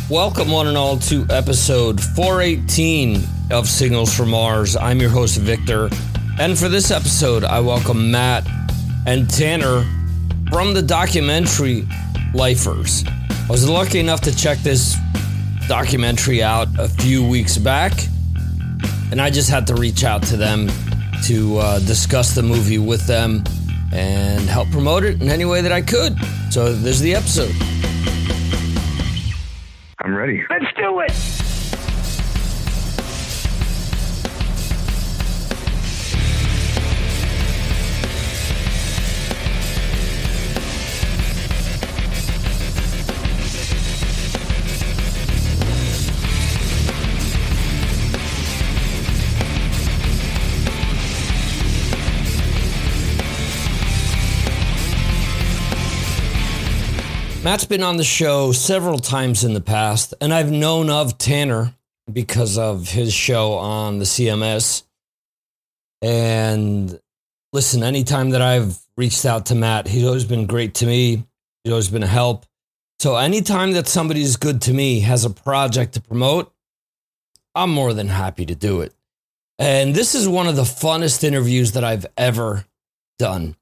Welcome, one and all, to episode 418 of Signals from Mars. I'm your host, Victor, and for this episode, I welcome Matt and Tanner from the documentary Lifers. I was lucky enough to check this documentary out a few weeks back, and I just had to reach out to them to discuss the movie with them and help promote it in any way that I could. So there's the episode. I'm ready. Let's do it! Matt's been on the show several times in the past, and I've known of Tanner because of his show on the CMS. And listen, anytime that I've reached out to Matt, he's always been great to me. He's always been a help. So anytime that somebody's good to me, has a project to promote, I'm more than happy to do it. And this is one of the funnest interviews that I've ever done.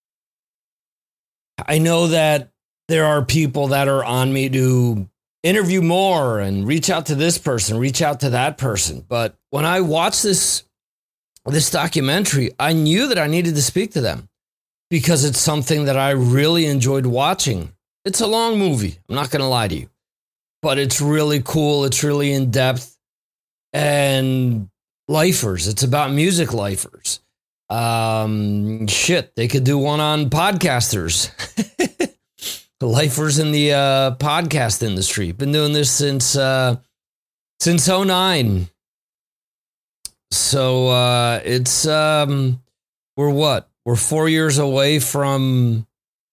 I know that there are people that are on me to interview more and reach out to this person, reach out to that person. But when I watched this documentary, I knew that I needed to speak to them because it's something that I really enjoyed watching. It's a long movie. I'm not going to lie to you, but it's really cool. It's really in depth. And lifers, it's about music lifers. They could do one on podcasters. Lifers in the podcast industry. Been doing this since 2009. So we're 4 years away from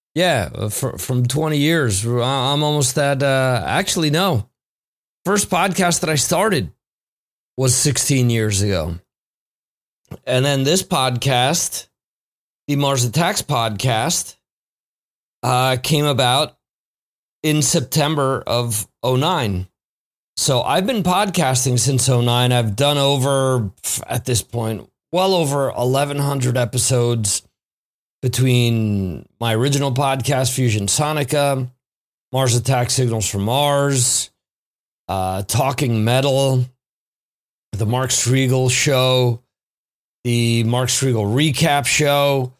20 years. I'm almost at actually no. First podcast that I started was 16 years ago. And then this podcast, the Mars Attacks podcast, came about in September of 2009. So I've been podcasting since 2009. I've done at this point, well over 1,100 episodes between my original podcast, Fusion Sonica, Mars Attack Signals from Mars, Talking Metal, the Mark Striegel show, the Mark Striegel recap show,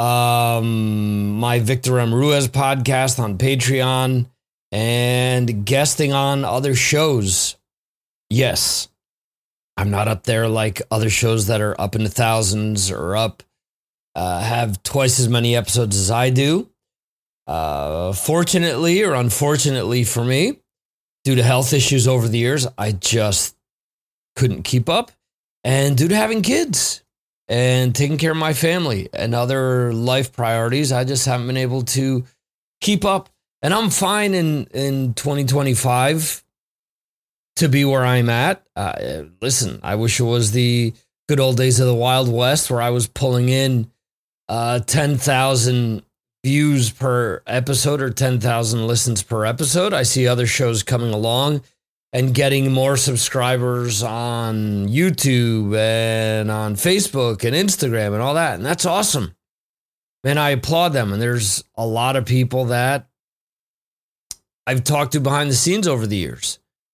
my Victor M. Ruiz podcast on Patreon, and guesting on other shows. Yes, I'm not up there like other shows that are up in the thousands or have twice as many episodes as I do. Fortunately or unfortunately for me, due to health issues over the years, I just couldn't keep up. And due to having kids and taking care of my family and other life priorities, I just haven't been able to keep up. And I'm fine in 2025 to be where I'm at. Listen, I wish it was the good old days of the Wild West where I was pulling in 10,000 views per episode or 10,000 listens per episode. I see other shows coming along and getting more subscribers on YouTube and on Facebook and Instagram and all that. And that's awesome. Man, I applaud them. And there's a lot of people that I've talked to behind the scenes over the years.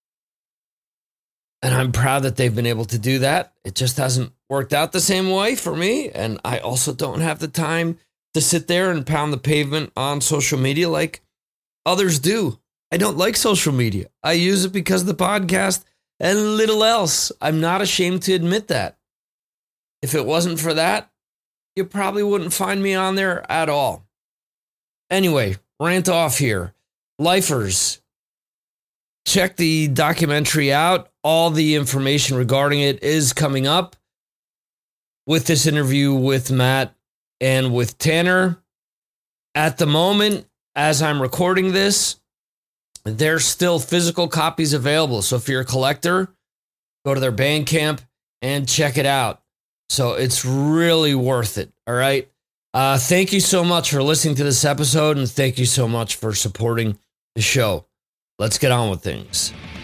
And I'm proud that they've been able to do that. It just hasn't worked out the same way for me. And I also don't have the time to sit there and pound the pavement on social media like others do. I don't like social media. I use it because of the podcast and little else. I'm not ashamed to admit that. If it wasn't for that, you probably wouldn't find me on there at all. Anyway, rant off here. Lifers, check the documentary out. All the information regarding it is coming up with this interview with Matt and with Tanner. At the moment, as I'm recording this, there's still physical copies available. So if you're a collector, go to their Bandcamp and check it out. So it's really worth it. All right. Thank you so much for listening to this episode, and thank you so much for supporting the show. Let's get on with things.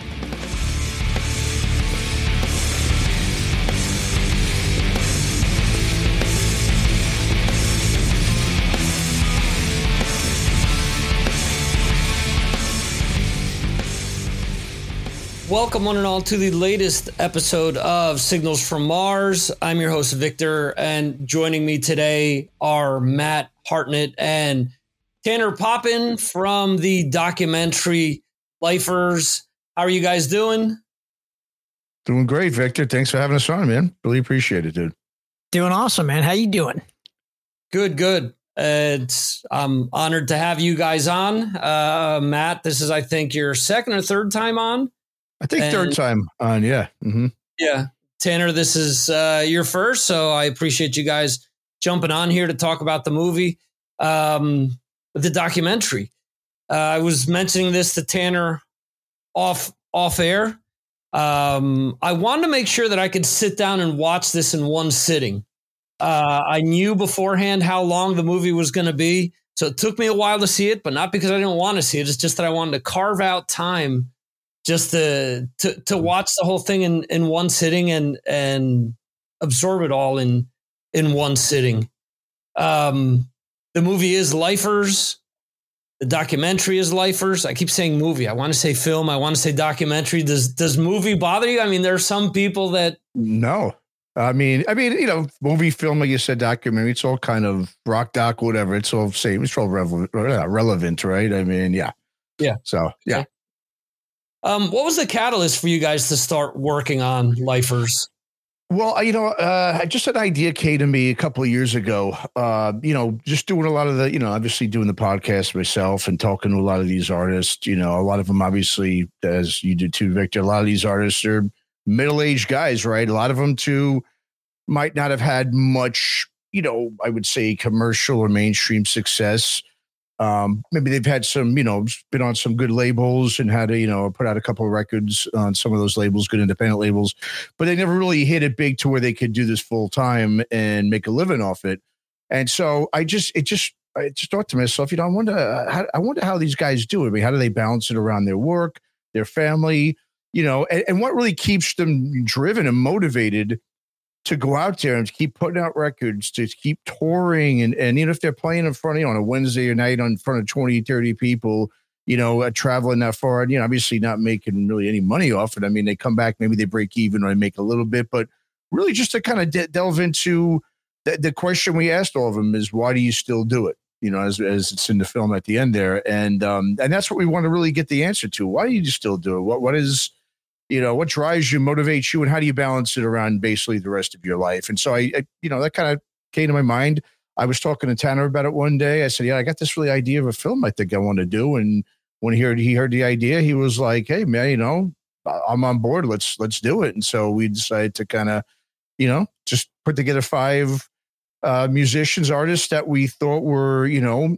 Welcome, one and all, to the latest episode of Signals from Mars. I'm your host, Victor, and joining me today are Matt Hartnett and Tanner Poppin from the documentary Lifers. How are you guys doing? Doing great, Victor. Thanks for having us on, man. Really appreciate it, dude. Doing awesome, man. How you doing? Good. I'm honored to have you guys on. Matt, this is, I think, your second or third time on. I think third time on, yeah. Mm-hmm. Yeah. Tanner, this is your first, so I appreciate you guys jumping on here to talk about the movie, the documentary. I was mentioning this to Tanner off air. I wanted to make sure that I could sit down and watch this in one sitting. I knew beforehand how long the movie was going to be, so it took me a while to see it, but not because I didn't want to see it. It's just that I wanted to carve out time just to watch the whole thing in one sitting and absorb it all in one sitting. The movie is Lifers. The documentary is Lifers. I keep saying movie. I want to say film. I want to say documentary. Does movie bother you? I mean, there are some people that no. I mean, you know, movie, film, like you said, documentary. It's all kind of rock doc, whatever. It's all same. It's all relevant, right? I mean, yeah. So yeah. Okay. What was the catalyst for you guys to start working on Lifers? Well, you know, just an idea came to me a couple of years ago. You know, just doing a lot of the, you know, obviously doing the podcast myself and talking to a lot of these artists. You know, a lot of them, obviously, as you do too, Victor. A lot of these artists are middle-aged guys, right? A lot of them too might not have had much, you know, I would say commercial or mainstream success. Maybe they've had some, you know, been on some good labels and had to, you know, put out a couple of records on some of those labels, good independent labels, but they never really hit it big to where they could do this full time and make a living off it. And so I just thought to myself, you know, I wonder how these guys do it. I mean, how do they balance it around their work, their family, you know, and what really keeps them driven and motivated to go out there and to keep putting out records, to keep touring. And you know, if they're playing in front of you on a Wednesday night in front of 20, 30 people, you know, traveling that far, and, you know, obviously not making really any money off it. I mean, they come back, maybe they break even or they make a little bit, but really just to kind of delve into the question we asked all of them is, why do you still do it? You know, as it's in the film at the end there. And that's what we want to really get the answer to. Why do you still do it? What is, you know, what drives you, motivates you, and how do you balance it around basically the rest of your life? And so I you know, that kind of came to my mind. I was talking to Tanner about it one day. I said, yeah, I got this really idea of a film I think I want to do. And when he heard the idea, he was like, hey man, you know, I'm on board. Let's do it. And so we decided to kind of, you know, just put together 5 musicians, artists that we thought were, you know,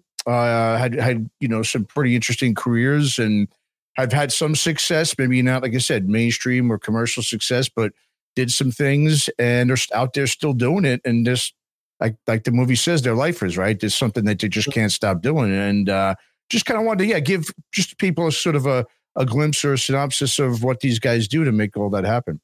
had, you know, some pretty interesting careers and have had some success, maybe not, like I said, mainstream or commercial success, but did some things and are out there still doing it. And just like the movie says, they're lifers, right? There's something that they just can't stop doing. And just kind of wanted to, give just people a sort of a glimpse or a synopsis of what these guys do to make all that happen.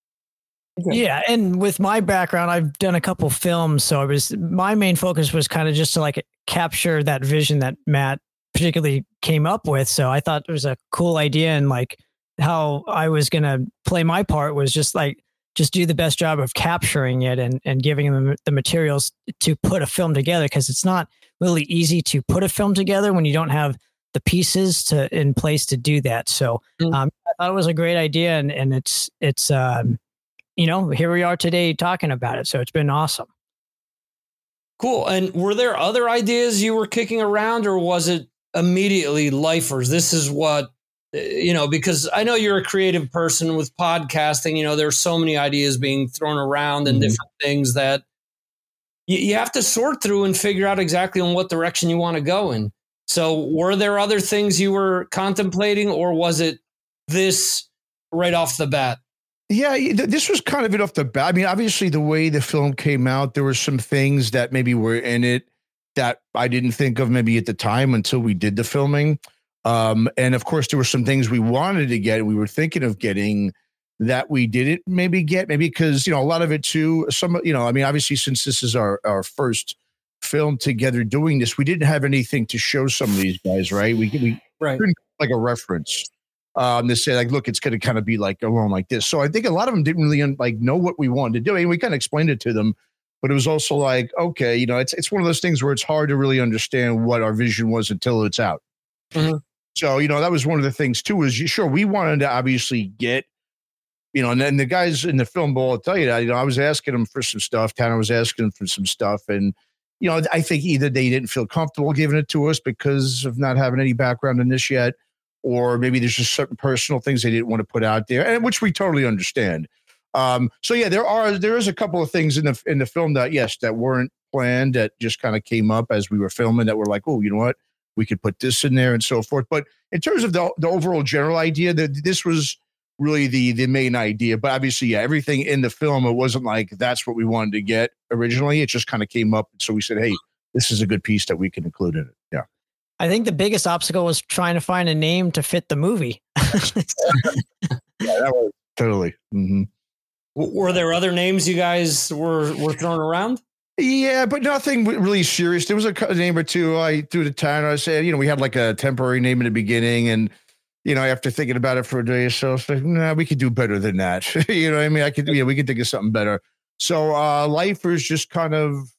Yeah. And with my background, I've done a couple films. So my main focus was kind of just to like capture that vision that Matt particularly came up with. So I thought it was a cool idea, and like how I was going to play my part was just do the best job of capturing it and giving them the materials to put a film together. Cause it's not really easy to put a film together when you don't have the pieces in place to do that. So I thought it was a great idea, and it's you know, here we are today talking about it. So it's been awesome. Cool. And were there other ideas you were kicking around, or was it immediately Lifers? This is what, you know, because I know you're a creative person with podcasting, you know, there's so many ideas being thrown around and different things that you have to sort through and figure out exactly in what direction you want to go in. So were there other things you were contemplating, or was it this right off the bat? Yeah, this was kind of it off the bat. I mean, obviously the way the film came out, there were some things that maybe were in it that I didn't think of maybe at the time until we did the filming. And of course, there were some things we wanted to get, we were thinking of getting that we didn't maybe get, maybe because, you know, a lot of it too, some, you know, I mean, obviously since this is our first film together doing this, we didn't have anything to show some of these guys, right? We right. couldn't like a reference. They say like, look, it's going to kind of be like along like this. So I think a lot of them didn't really know what we wanted to do. I mean, we kind of explained it to them, but it was also like, okay, it's one of those things where it's hard to really understand what our vision was until it's out. Mm-hmm. So, that was one of the things too, is sure, we wanted to obviously get, and then the guys in the film will tell you that, I was asking them for some stuff. Tanner was asking them for some stuff. And, I think either they didn't feel comfortable giving it to us because of not having any background in this yet, or maybe there's just certain personal things they didn't want to put out there, and which we totally understand. So yeah, there is a couple of things in the film that weren't planned, that just kind of came up as we were filming, that were like, oh, you know what, we could put this in there and so forth. But in terms of the overall general idea, that this was really the main idea. But obviously, yeah, everything in the film, it wasn't like that's what we wanted to get originally. It just kind of came up. So we said, hey, this is a good piece that we can include in it. Yeah. I think the biggest obstacle was trying to find a name to fit the movie. Yeah, that was totally. Mm-hmm. Were there other names you guys were throwing around? Yeah, but nothing really serious. There was a name or two I threw to Tanner. I said, we had like a temporary name in the beginning, and after thinking about it for a day or so, it's like, nah, we could do better than that. You know what I mean? We could think of something better. So Lifers just kind of,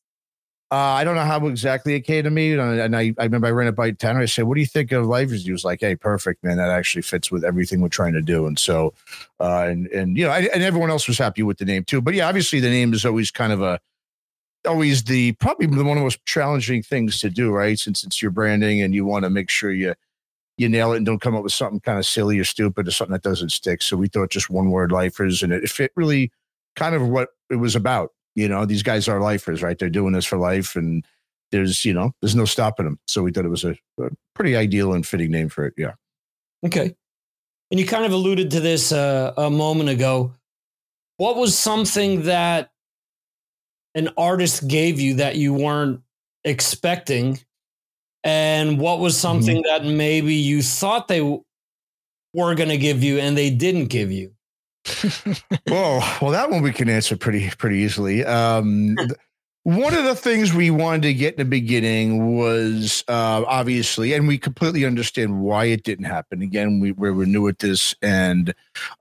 I don't know how exactly it came to me. And I remember I ran it by Tanner. I said, what do you think of Lifers? He was like, hey, perfect, man. That actually fits with everything we're trying to do. And so, and everyone else was happy with the name too. But yeah, obviously the name is always kind of always probably one of the most challenging things to do, right? Since it's your branding and you want to make sure you nail it and don't come up with something kind of silly or stupid or something that doesn't stick. So we thought just one word, Lifers, and it fit really kind of what it was about. These guys are lifers, right? They're doing this for life, and there's no stopping them. So we thought it was a pretty ideal and fitting name for it. Yeah. Okay. And you kind of alluded to this a moment ago. What was something that an artist gave you that you weren't expecting? And what was something that maybe you thought they were going to give you and they didn't give you? well, that one we can answer pretty easily. One of the things we wanted to get in the beginning was obviously, and we completely understand why it didn't happen. Again, we were new at this, and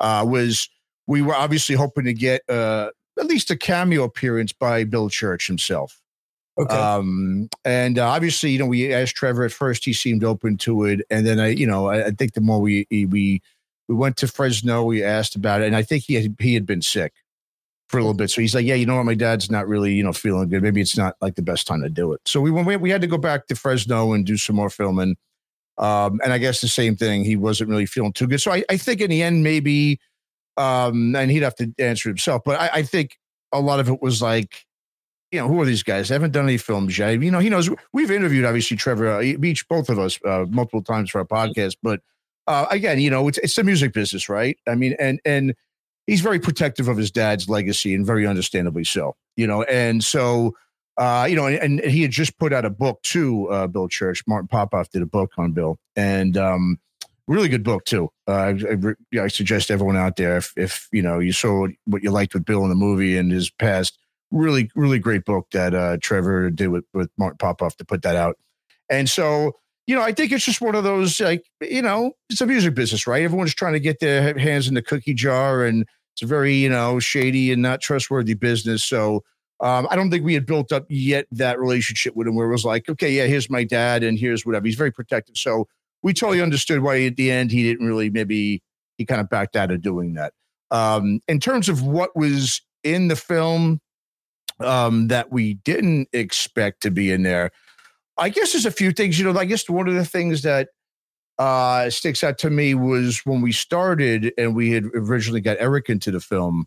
we were obviously hoping to get at least a cameo appearance by Bill Church himself. Okay. And obviously, we asked Trevor at first. He seemed open to it, and then I think the more we went to Fresno, we asked about it, and I think he had been sick for a little bit. So he's like, yeah, you know what, my dad's not really feeling good. Maybe it's not like the best time to do it. So we had to go back to Fresno and do some more filming. And I guess the same thing. He wasn't really feeling too good. So I think in the end, maybe, and he'd have to answer himself. But I think a lot of it was like, who are these guys? They haven't done any films yet. He knows. We've interviewed, obviously, Trevor, both of us, multiple times for our podcast. But again, it's the music business, right? I mean, and he's very protective of his dad's legacy, and very understandably so. And so, and he had just put out a book too. Bill Church, Martin Popoff did a book on Bill, and really good book too. I suggest everyone out there, if you saw what you liked with Bill in the movie and his past. Really, really great book that Trevor did with Martin Popoff to put that out. And so, I think it's just one of those, like, it's a music business, right? Everyone's trying to get their hands in the cookie jar, and it's a very, shady and not trustworthy business. So I don't think we had built up yet that relationship with him where it was like, okay, yeah, here's my dad and here's whatever. He's very protective. So we totally understood why at the end he didn't really, maybe he kind of backed out of doing that. In terms of what was in the film, that we didn't expect to be in there, I guess there's a few things. I guess one of the things that sticks out to me was when we started and we had originally got Eric into the film.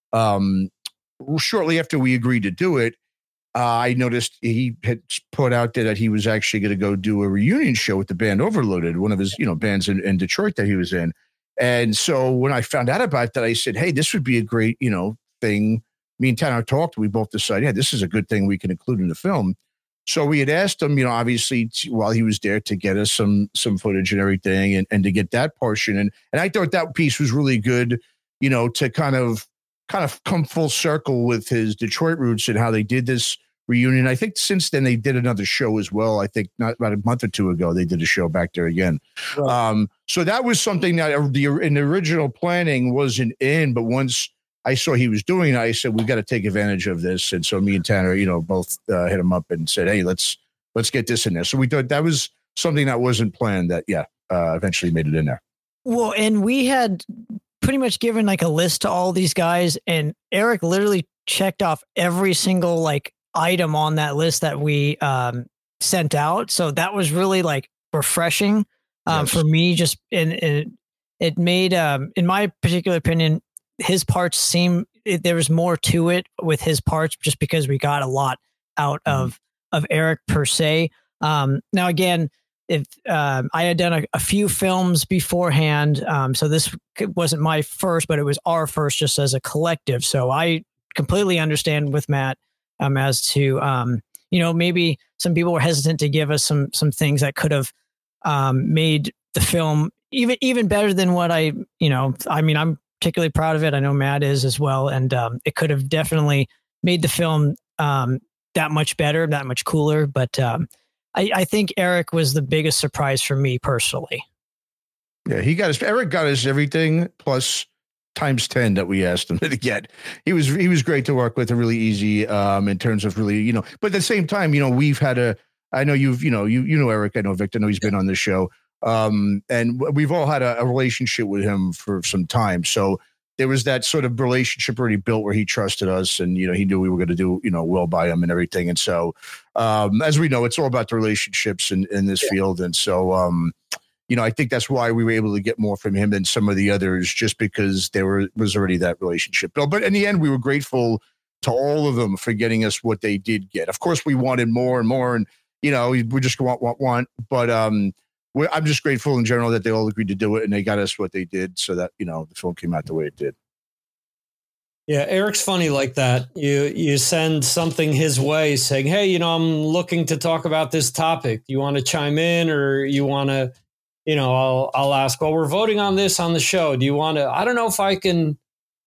Shortly after we agreed to do it, I noticed he had put out there that he was actually going to go do a reunion show with the band Overloaded, one of his bands in Detroit that he was in. And so when I found out about that, I said, hey, this would be a great thing. Me and Tanner talked. We both decided, yeah, this is a good thing we can include in the film. So we had asked him, obviously while he was there, to get us some footage and everything, and to get that portion. And I thought that piece was really good, to kind of come full circle with his Detroit roots and how they did this reunion. I think since then they did another show as well. I think not about a month or two ago, they did a show back there again. Right. So that was something that in the original planning wasn't in, but once I saw he was doing it, I said, we've got to take advantage of this. And so me and Tanner, both hit him up and said, hey, let's get this in there. So we thought that was something that wasn't planned that, eventually made it in there. Well, and we had pretty much given like a list to all these guys, and Eric literally checked off every single like item on that list that we sent out. So that was really like refreshing for me. Just it made, in my particular opinion, his parts there was more to it with his parts, just because we got a lot out of Eric per se. Now again, if I had done a few films beforehand, so this wasn't my first, but it was our first just as a collective. So I completely understand with Matt as to, maybe some people were hesitant to give us some things that could have made the film even better than what I'm particularly proud of it. I know Matt is as well. And it could have definitely made the film that much better, that much cooler. But I think Eric was the biggest surprise for me personally. Yeah, Eric got us everything plus times 10 that we asked him to get. He was great to work with and really easy in terms of really, but at the same time, we've had I know you know Eric, I know Victor, I know he's been on this show. And we've all had a relationship with him for some time. So there was that sort of relationship already built where he trusted us and, he knew we were going to do, well by him and everything. And so, as we know, it's all about the relationships in this field. And so, I think that's why we were able to get more from him than some of the others, just because was already that relationship built. But in the end, we were grateful to all of them for getting us what they did get. Of course, we wanted more and more, and, we just want. But I'm just grateful in general that they all agreed to do it and they got us what they did so that, the film came out the way it did. Yeah, Eric's funny like that. You send something his way saying, hey, I'm looking to talk about this topic. Do you want to chime in, or you want to, I'll ask, well, we're voting on this on the show. Do you want to, I don't know if I can,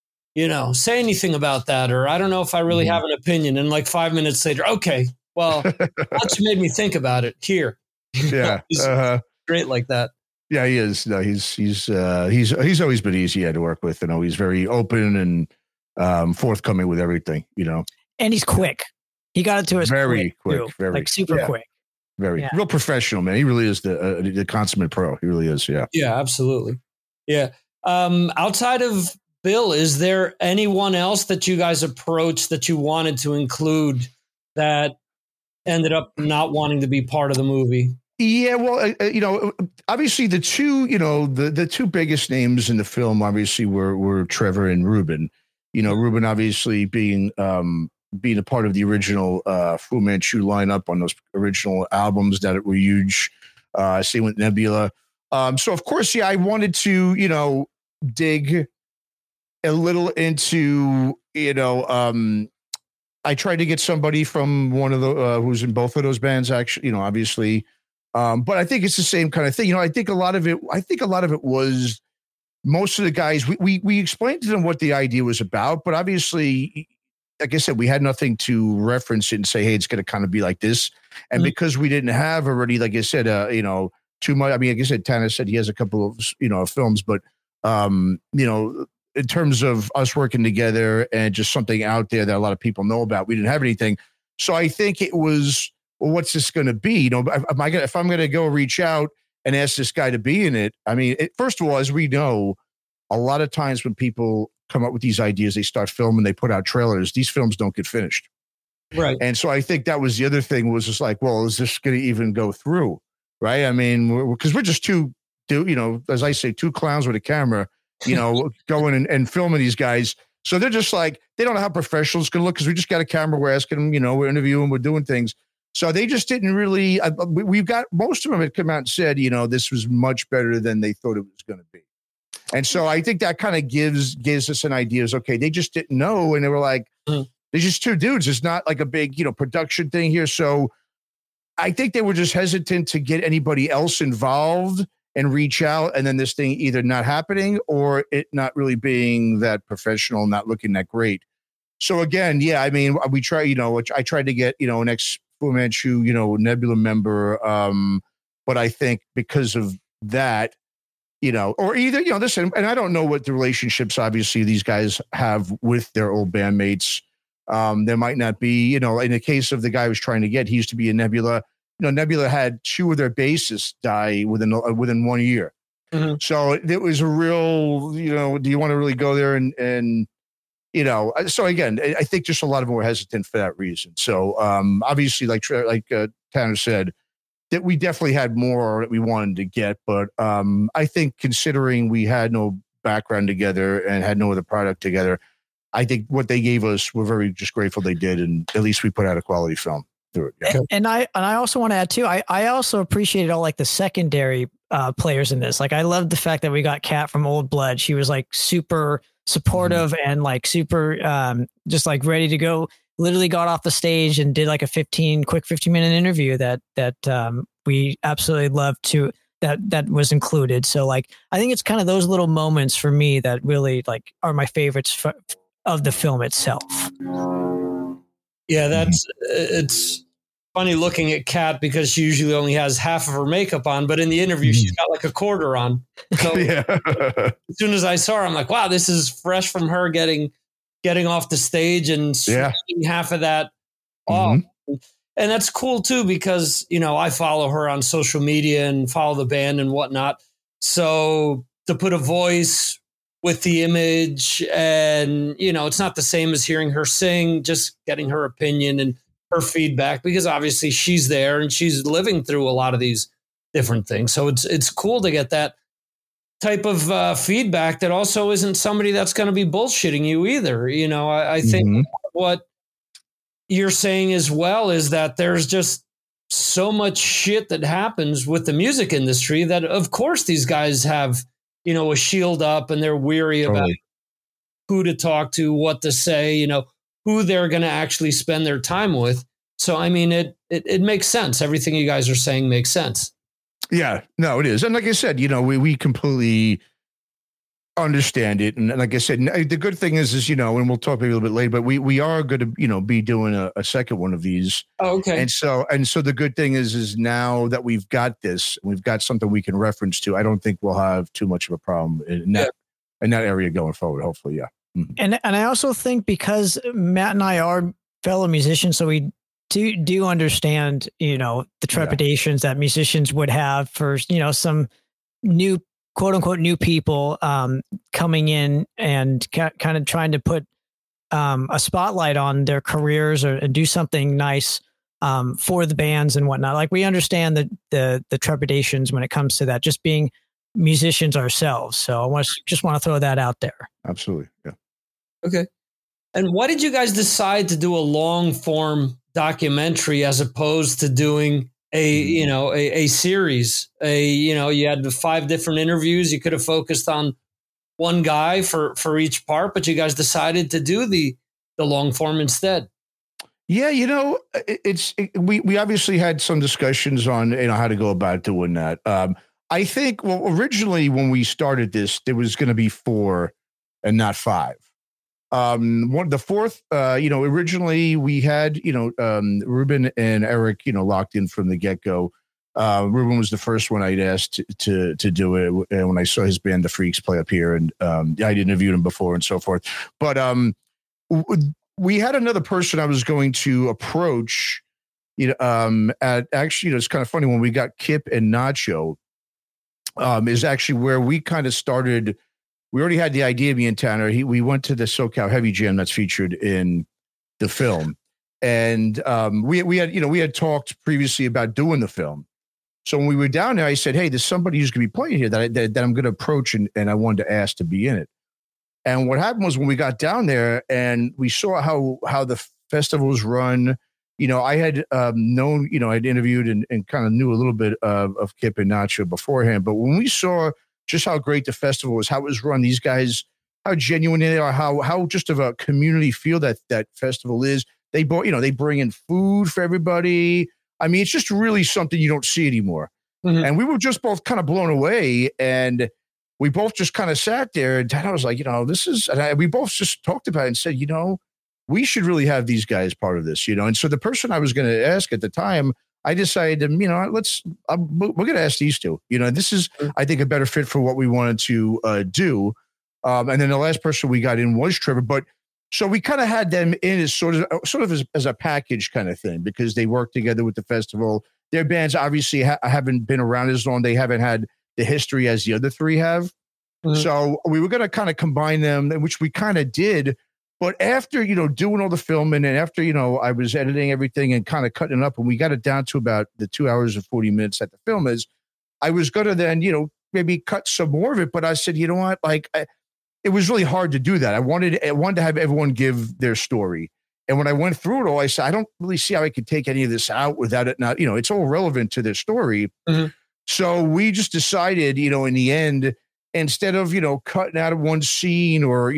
say anything about that, or I don't know if I really have an opinion. And like 5 minutes later, okay, well, that made me think about it here. Yeah. Great like that. Yeah, he is. No, he's always been easy to work with, and always very open and forthcoming with everything, And he's quick. He got it to us very quick, very like super quick. Very real professional, man. He really is the consummate pro. He really is. Yeah. Yeah, absolutely. Yeah. Outside of Bill, is there anyone else that you guys approached that you wanted to include that ended up not wanting to be part of the movie? Yeah, well, obviously the two, the two biggest names in the film obviously were Trevor and Ruben. Ruben obviously being a part of the original Fu Manchu lineup on those original albums that were huge. Same with Nebula. So of course, I wanted to, dig a little into, I tried to get somebody from one of the who's in both of those bands, actually, obviously. But I think it's the same kind of thing. I think a lot of it was most of the guys, we explained to them what the idea was about, but obviously, like I said, we had nothing to reference it and say, hey, it's going to kind of be like this. And because we didn't have already, like I said, too much. I mean, like I said, Tanner said he has a couple of, films, but, in terms of us working together and just something out there that a lot of people know about, we didn't have anything. So I think it was, well, what's this going to be? If I'm going to go reach out and ask this guy to be in it, I mean, first of all, as we know, a lot of times when people come up with these ideas, they start filming, they put out trailers, these films don't get finished. Right. And so I think that was the other thing, was just like, well, is this going to even go through? Right. I mean, because we're just as I say, two clowns with a camera, going and filming these guys. So they're just like, they don't know how professional it's going to look, because we just got a camera, we're asking them, we're interviewing, we're doing things. So they just didn't really, we've got, most of them had come out and said, this was much better than they thought it was going to be. And so I think that kind of gives us an idea is, okay, they just didn't know. And they were like, they're just two dudes. It's not like a big, production thing here. So I think they were just hesitant to get anybody else involved and reach out. And then this thing either not happening or it not really being that professional, not looking that great. So again, yeah, I mean, we try, I tried to get, an ex-Fu Manchu, Nebula member. But I think because of that, or either, listen, and I don't know what the relationships, obviously, these guys have with their old bandmates. There might not be, in the case of the guy who was trying to get, he used to be in Nebula. Nebula had 2 of their bassists die within 1 year. Mm-hmm. So it was a real, do you want to really go there and so again, I think just a lot of them were hesitant for that reason. So obviously, like Tanner said, that we definitely had more that we wanted to get. But I think considering we had no background together and had no other product together, I think what they gave us, we're very just grateful they did. And at least we put out a quality film through it. Yeah. And I also want to add too, I also appreciated all like the secondary players in this. Like I loved the fact that we got Kat from Old Blood. She was like super supportive and like super just like ready to go. Literally got off the stage and did like a 15-minute interview that we absolutely loved to that was included. So like I think it's kind of those little moments for me that really like are my favorites of the film itself. Yeah, it's funny looking at Kat because she usually only has half of her makeup on, but in the interview she's got like a quarter on. So as soon as I saw her, I'm like, wow, this is fresh from her getting off the stage and switching half of that off. And that's cool too, because, I follow her on social media and follow the band and whatnot. So to put a voice with the image and, it's not the same as hearing her sing, just getting her opinion and her feedback, because obviously she's there and she's living through a lot of these different things. So it's cool to get that type of feedback that also isn't somebody that's going to be bullshitting you either. I think what you're saying as well is that there's just so much shit that happens with the music industry that of course these guys have, a shield up and they're weary about who to talk to, what to say, who they're going to actually spend their time with. So, I mean, it makes sense. Everything you guys are saying makes sense. Yeah, no, it is. And like I said, we completely understand it. And like I said, the good thing is, and we'll talk maybe a little bit later, but we are going to, be doing a second one of these. Oh, okay. And so the good thing is now that we've got this, we've got something we can reference to. I don't think we'll have too much of a problem in that area going forward. Hopefully. Yeah. And I also think because Matt and I are fellow musicians, so we do understand, the trepidations that musicians would have for, some new, quote unquote, new people coming in and kind of trying to put a spotlight on their careers and do something nice for the bands and whatnot. Like we understand the trepidations when it comes to that, just being musicians ourselves. So I just want to throw that out there. Absolutely. Yeah. Okay. And why did you guys decide to do a long form documentary as opposed to doing a series? You had 5 different interviews. You could have focused on one guy for each part, but you guys decided to do the long form instead. Yeah, we obviously had some discussions on how to go about doing that. I think originally when we started this, there was going to be 4 and not 5. The fourth, originally we had, Ruben and Eric, locked in from the get-go. Ruben was the first one I'd asked to do it. And when I saw his band, The Freaks, play up here, and I'd interviewed him before and so forth. But we had another person I was going to approach, actually, it's kind of funny when we got Kip and Nacho, is actually where we kind of started. We already had the idea, me and Tanner. We went to the SoCal Heavy Jam that's featured in the film, and we had talked previously about doing the film. So when we were down there, I said, "Hey, there's somebody who's going to be playing here that I'm going to approach, and I wanted to ask to be in it." And what happened was when we got down there and we saw how the festivals run. I had known, I'd interviewed and kind of knew a little bit of Kip and Nacho beforehand, but when we saw just how great the festival was, how it was run, these guys, how genuine they are, how just of a community feel that festival is. They bring in food for everybody. I mean, it's just really something you don't see anymore. Mm-hmm. And we were just both kind of blown away, and we both just kind of sat there, and I was like, this is, and we both just talked about it and said, we should really have these guys part of this, And so the person I was going to ask at the time, I decided, we're going to ask these two, this is, I think, a better fit for what we wanted to do. And then the last person we got in was Trevor, but so we kind of had them in as sort of as a package kind of thing, because they work together with the festival. Their bands obviously haven't been around as long. They haven't had the history as the other three have. Mm-hmm. So we were going to kind of combine them, which we kind of did. But after, doing all the filming, and after, I was editing everything and kind of cutting it up, and we got it down to about the 2 hours and 40 minutes that the film is, I was going to then, maybe cut some more of it. But I said, you know what, it was really hard to do that. I wanted to have everyone give their story. And when I went through it all, I said, I don't really see how I could take any of this out without it not, it's all relevant to their story. Mm-hmm. So we just decided, in the end, instead of, cutting out of one scene or,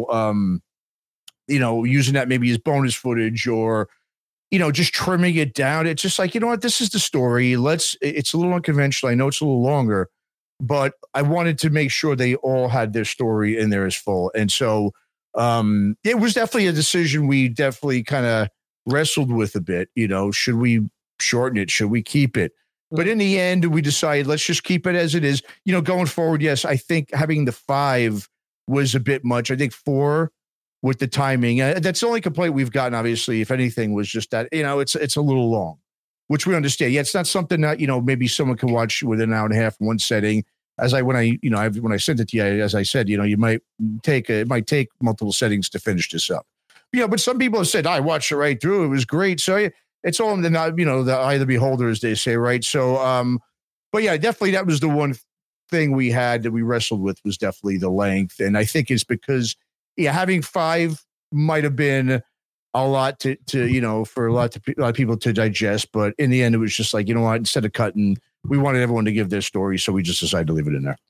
using that maybe as bonus footage or, just trimming it down. It's just like, this is the story. It's a little unconventional. I know it's a little longer, but I wanted to make sure they all had their story in there as full. And so it was definitely a decision we definitely kind of wrestled with a bit, should we shorten it? Should we keep it? But in the end, we decided, let's just keep it as it is. Going forward, yes, I think having the 5 was a bit much. I think 4 with the timing. That's the only complaint we've gotten, obviously, if anything, was just that, it's a little long, which we understand. Yeah, it's not something that, maybe someone can watch within an hour and a half in one setting. When I sent it to you, as I said, it might take multiple settings to finish this up. But some people have said, I watched it right through. It was great. So it's all in the, the eye of the beholder, as they say, right? So, but yeah, definitely that was the one thing we had that we wrestled with, was definitely the length. And I think it's because, having 5 might have been a lot to for a lot of people to digest. But in the end, it was just like, instead of cutting, we wanted everyone to give their story. So we just decided to leave it in there.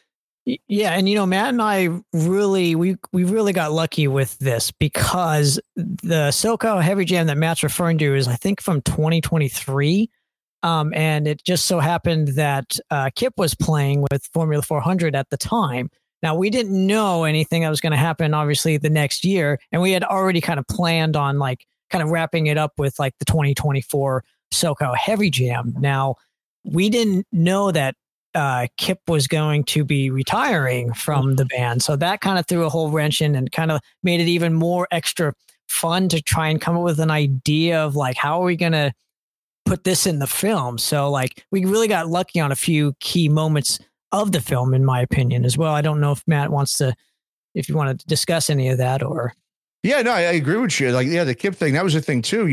Yeah. And, Matt and I really, we really got lucky with this, because the SoCal Heavy Jam that Matt's referring to is, I think, from 2023. And it just so happened that Kip was playing with Formula 400 at the time. Now, we didn't know anything that was going to happen, obviously, the next year. And we had already kind of planned on kind of wrapping it up with the 2024 SoCal Heavy Jam. Now, we didn't know that Kip was going to be retiring from the band. So that kind of threw a whole wrench in and kind of made it even more extra fun to try and come up with an idea of how are we going to put this in the film? So we really got lucky on a few key moments of the film, in my opinion, as well. I don't know if Matt if you want to discuss any of that or. Yeah, no, I agree with you. The Kip thing, that was a thing too.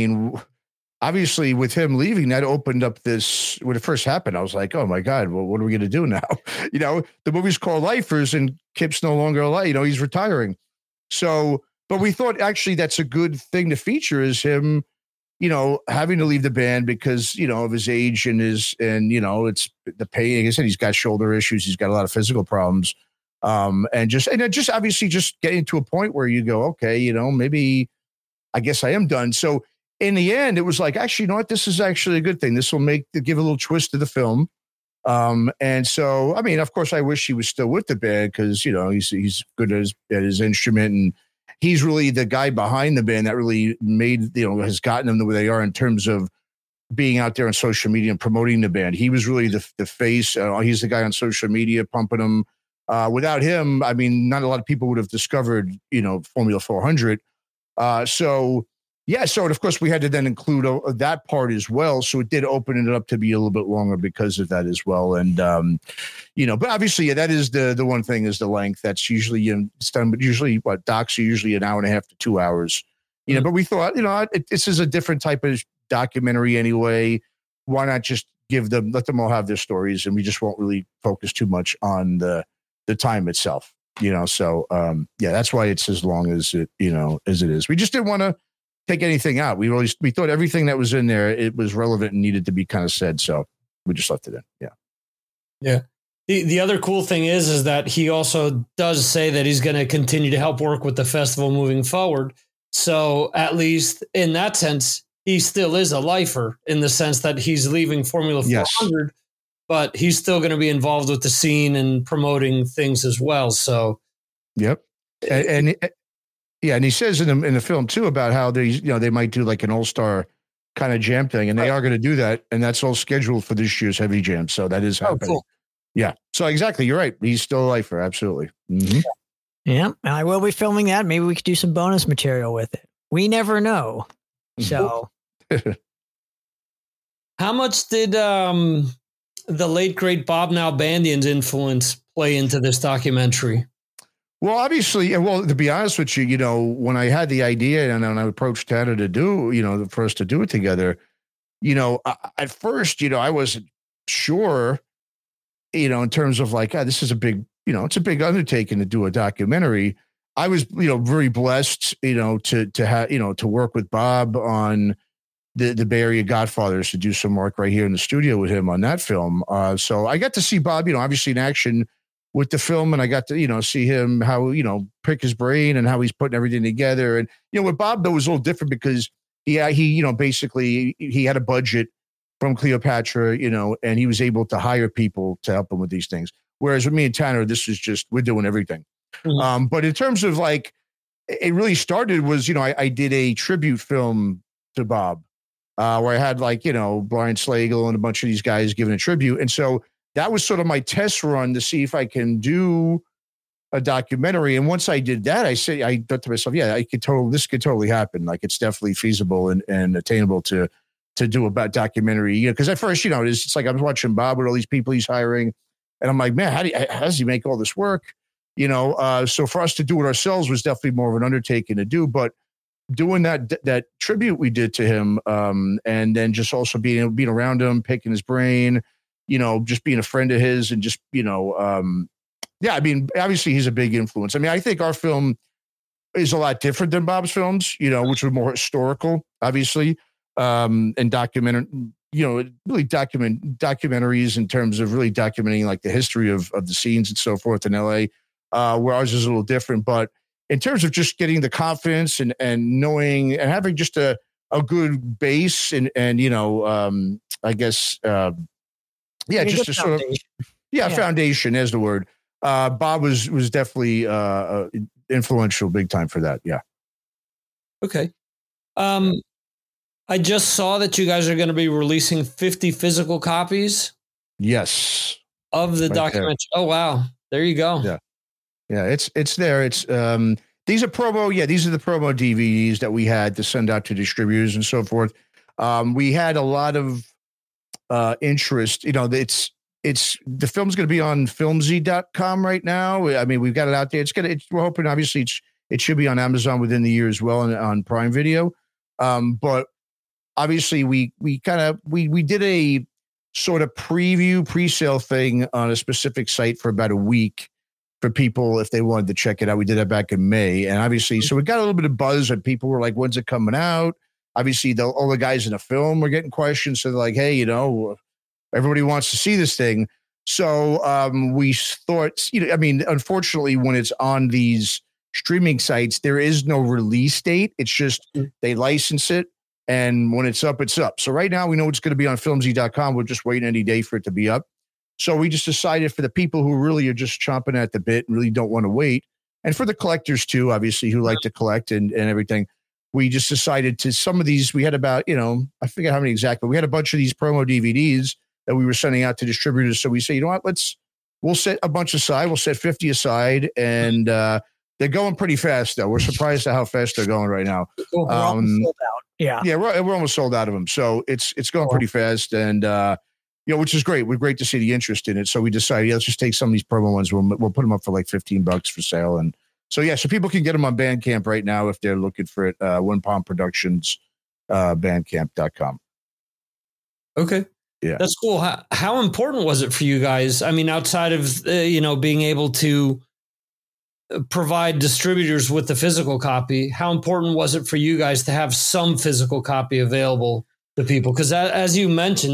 Obviously with him leaving, that opened up this, when it first happened, I was like, oh my God, well, what are we going to do now? The movie's called Lifers and Kip's no longer alive, he's retiring. So, but we thought actually that's a good thing to feature, is him, having to leave the band because, of his age and it's the pain. Like I said, he's got shoulder issues. He's got a lot of physical problems. And just obviously just getting to a point where you go, okay, maybe I guess I am done. So in the end, it was like, actually, you know what? This is actually a good thing. This will give a little twist to the film. And so, of course, I wish he was still with the band, because, he's good at his instrument, and he's really the guy behind the band that really made, has gotten them to where they are in terms of being out there on social media and promoting the band. He was really the face. He's the guy on social media pumping them. Without him, not a lot of people would have discovered, Formula 400. So of course we had to then include that part as well. So it did open it up to be a little bit longer because of that as well. And, but obviously, that is the one thing, is the length. That's usually it's done, but usually docs are usually an hour and a half to 2 hours, but we thought, this is a different type of documentary anyway. Why not just let them all have their stories, and we just won't really focus too much on the time itself, So, that's why it's as long as it is. We just didn't want to take anything out. We thought everything that was in there, it was relevant and needed to be kind of said. So we just left it in. Yeah. Yeah. The other cool thing is that he also does say that he's going to continue to help work with the festival moving forward. So at least in that sense, he still is a lifer, in the sense that he's leaving Formula 400, but he's still going to be involved with the scene and promoting things as well. So, yep. And Yeah, and he says in the film too about how they might do like an all-star kind of jam thing, and they are going to do that, and that's all scheduled for this year's Heavy Jam. So that is happening. Cool. Yeah. So exactly, you're right. He's still a lifer, absolutely. Mm-hmm. Yeah, and I will be filming that. Maybe we could do some bonus material with it. We never know. So, how much did the late great Bob Nalbandian's influence play into this documentary? Well, obviously, to be honest with you, when I had the idea and I approached Tanner to do, for us to do it together, at first, I wasn't sure, in terms of like, this is a big, it's a big undertaking to do a documentary. I was, very blessed, to have, to work with Bob on the Bay Area Godfathers, to do some work right here in the studio with him on that film. So I got to see Bob, obviously in action with the film, and I got to, see him, how, pick his brain and how he's putting everything together. And, with Bob, that was a little different because he basically he had a budget from Cleopatra, and he was able to hire people to help him with these things. Whereas with me and Tanner, this is just, we're doing everything. Mm-hmm. But in terms of like, it really started was, I did a tribute film to Bob, where I had like, Brian Slagle and a bunch of these guys giving a tribute. And so that was sort of my test run to see if I can do a documentary. And once I did that, I thought to myself, yeah, this could totally happen. Like it's definitely feasible and attainable to do a documentary. Because at first, it's like I was watching Bob with all these people he's hiring, and I'm like, man, how does he make all this work? So for us to do it ourselves was definitely more of an undertaking to do. But doing that tribute we did to him, and then just also being around him, picking his brain, just being a friend of his, and just obviously he's a big influence. I mean, I think our film is a lot different than Bob's films, which were more historical, obviously, and documentary. Really documentaries in terms of really documenting like the history of the scenes and so forth in LA, where ours is a little different. But in terms of just getting the confidence and knowing and having just a good base and I guess, just a sort of, foundation is the word. Bob was definitely influential big time for that. Yeah. Okay. I just saw that you guys are going to be releasing 50 physical copies. Yes. Of the documentary. There. Oh, wow. There you go. Yeah. Yeah. It's there. It's, these are promo. Yeah. These are the promo DVDs that we had to send out to distributors and so forth. We had a lot of, interest, it's the film's going to be on filmzy.com right now. I mean, we've got it out there. We're hoping obviously it should be on Amazon within the year as well and on Prime Video. But obviously we did a sort of pre-sale thing on a specific site for about a week for people if they wanted to check it out. We did that back in May, and obviously, so we got a little bit of buzz and people were like, when's it coming out? Obviously, all the guys in the film were getting questions. So they're like, hey, everybody wants to see this thing. So we thought, unfortunately, when it's on these streaming sites, there is no release date. It's just they license it. And when it's up, it's up. So right now we know it's going to be on filmzy.com. We're just waiting any day for it to be up. So we just decided for the people who really are just chomping at the bit and really don't want to wait, and for the collectors too, obviously, who like to collect and everything, we just decided to, some of these, we had about, I forget how many exactly, but we had a bunch of these promo DVDs that we were sending out to distributors. So we say, you know what, we'll set a bunch aside. We'll set 50 aside, and they're going pretty fast though. We're surprised at how fast they're going right now. We're almost sold out. Yeah. Yeah. We're almost sold out of them. So it's going pretty fast, and, which is great. We're great to see the interest in it. So we decided, let's just take some of these promo ones. We'll put them up for like $15 for sale. And so, so people can get them on Bandcamp right now if they're looking for it. One Palm Productions, bandcamp.com. Okay. Yeah. That's cool. How important was it for you guys? I mean, outside of, being able to provide distributors with the physical copy, how important was it for you guys to have some physical copy available to people? Because as you mentioned,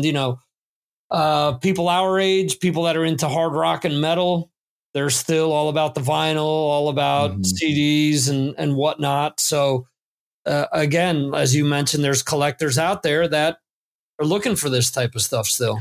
people our age, people that are into hard rock and metal, they're still all about the vinyl, all about CDs and whatnot. So again, as you mentioned, there's collectors out there that are looking for this type of stuff still.